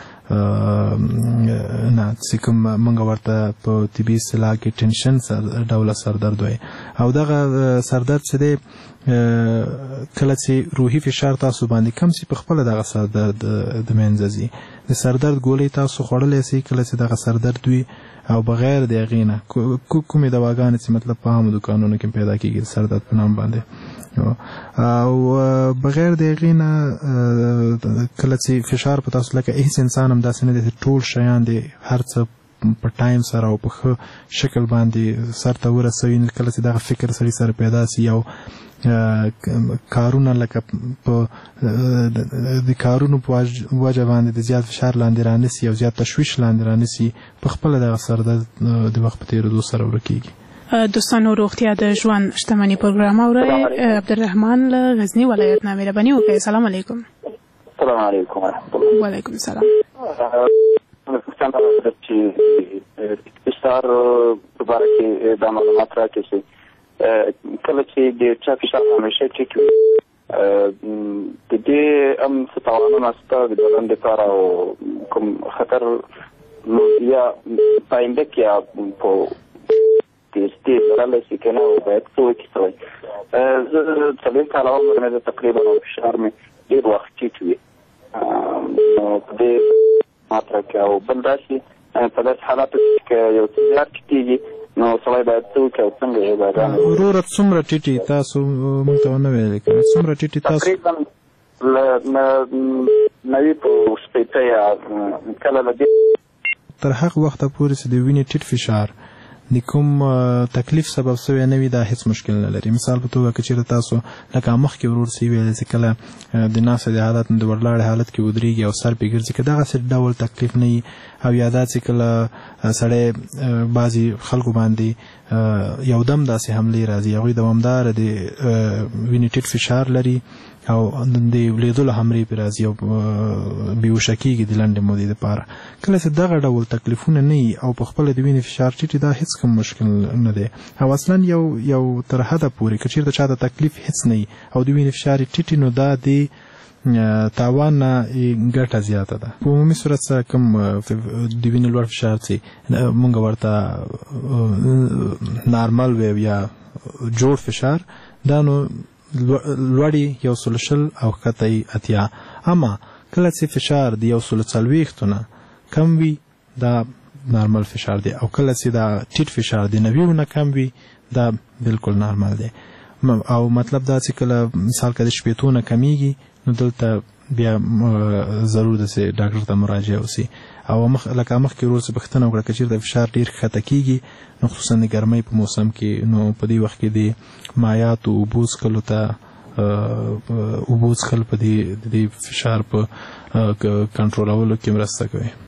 نه چې کوم موږ ورته په طبي اصطلاح کې ټینشن ډوله سر درد وایي. او دغه سر درد چې دی کله چې روحي فشار تاسو باندې کم سي په خپله دغه سر درد د منځه ځي. د سر درد ګولۍ تاسو خوړلی سئ کله چې دغه سر درد وي او بغیر د هغې نه کومې دواګانې چې مطلب په عامو دوکانونو کې پیدا کېږي د سر درد په نام باندې او بغیر د هغې نه کله چې فشار په تاسو لکه هیڅ انسان هم داسې نه دی ټول شیان دی هر څه په ټایم سره او په ښه شکل باندې سر ته ورسوي کله چې دغه فکر سړي سره پیدا سي او کارونه لکه په د کارونو په وجه باندې د زیات فشار لاندې رانسي او زیات تشویش لاندې رانسي په خپله دغه سر درد د وخت په تېرېدو سره ورکېږي. دوستانو، روغتیا د ژوند شتمني پروګرام اورئ. عبدالرحمن له غزني ولایت نه مهرباني وکړئ. سلام علیکم. السلام علیکم ورحمۃ اللہ. وعلیکم السلام. فشار په باره کې دا معلومات راکړئ چې کله چې د چا فشار همیشه ټیټ وي د دې هم څه تاوانونه شته د بدن دپاره او کوم خطر یا په آینده کې په تېزتې لرلی شي که نه او باید څه وکړي سړی. زه 4 کاله عمر مې ده تقریبا او فشار مې ډېر وخت ټیټ وي نو په دې مات راکړي او بل داسې په داسې حالاتو کې که یو څه زیات ټیټېږي نو سړی باید څه وکړي او څنګه یې باید وروره څومره ټیټې تاسو موږ ته ونه ویلې که څومره ټیټې تاسو تقریبا له 90 په شپېته یا کله له دې تر هغه وخته پورې چې د وینې ټیټ فشار د کوم تکلیف سبب شوی نه وي دا هیڅ مشکل نه لري. مثال په توګه که چېرې تاسو لکه مخکې ورور څه ویلې چې کله د ناسته د حالت نه د وړلاړې حالت کې ودرېږي او سر پرې ګرځي که دغسې ډول تکلیف نه وي او یا دا چې کله سړی بعضې خلکو باندې یودم داسې حملې راځي هغوی دوامداره د وینې ټیټ فشار لري او د لیدلو حملې پرې راځي او بېهوشه کېږي د لنډې مودې دپاره. کله چې دغه ډول تکلیفونه نه وي او په خپله د وینې فشار ټیټ دا هېڅ کوم مشکل نه دی او اصلا یو تر حده پورې که چېرته چا د تکلیف هېڅ نه وي او د وینې فشار یې ټیټ نو دا د تاوان نه ګټه زیاته ده. په عمومي صورت سره کوم د وینې لوړ فشار چې موږ ورته نارمل وی یا جوړ فشار دا نو لوړی 120 او ښکته 80. اما کله چې فشار د 140 نه کم وي دا نارمل فشار دی او کله چې دا ټیټ فشار د 90 نه کم وي دا بالکل نارمل دی. او مطلب دا چې کله مثال کله شپېتونه کمیږي نو دلته بیا ضرور د ډاکټر ته مراجعه وسی او لکه مخکې روز بختنه وکړه چې د فشار ډیر ښکته کیږي نو خصوصا د ګرمۍ په موسم کې نو په دې وخت کې د مایعات او اوبو څښلو ته اوبو څښل په دې فشار په کنټرولولو کې مرسته کوي.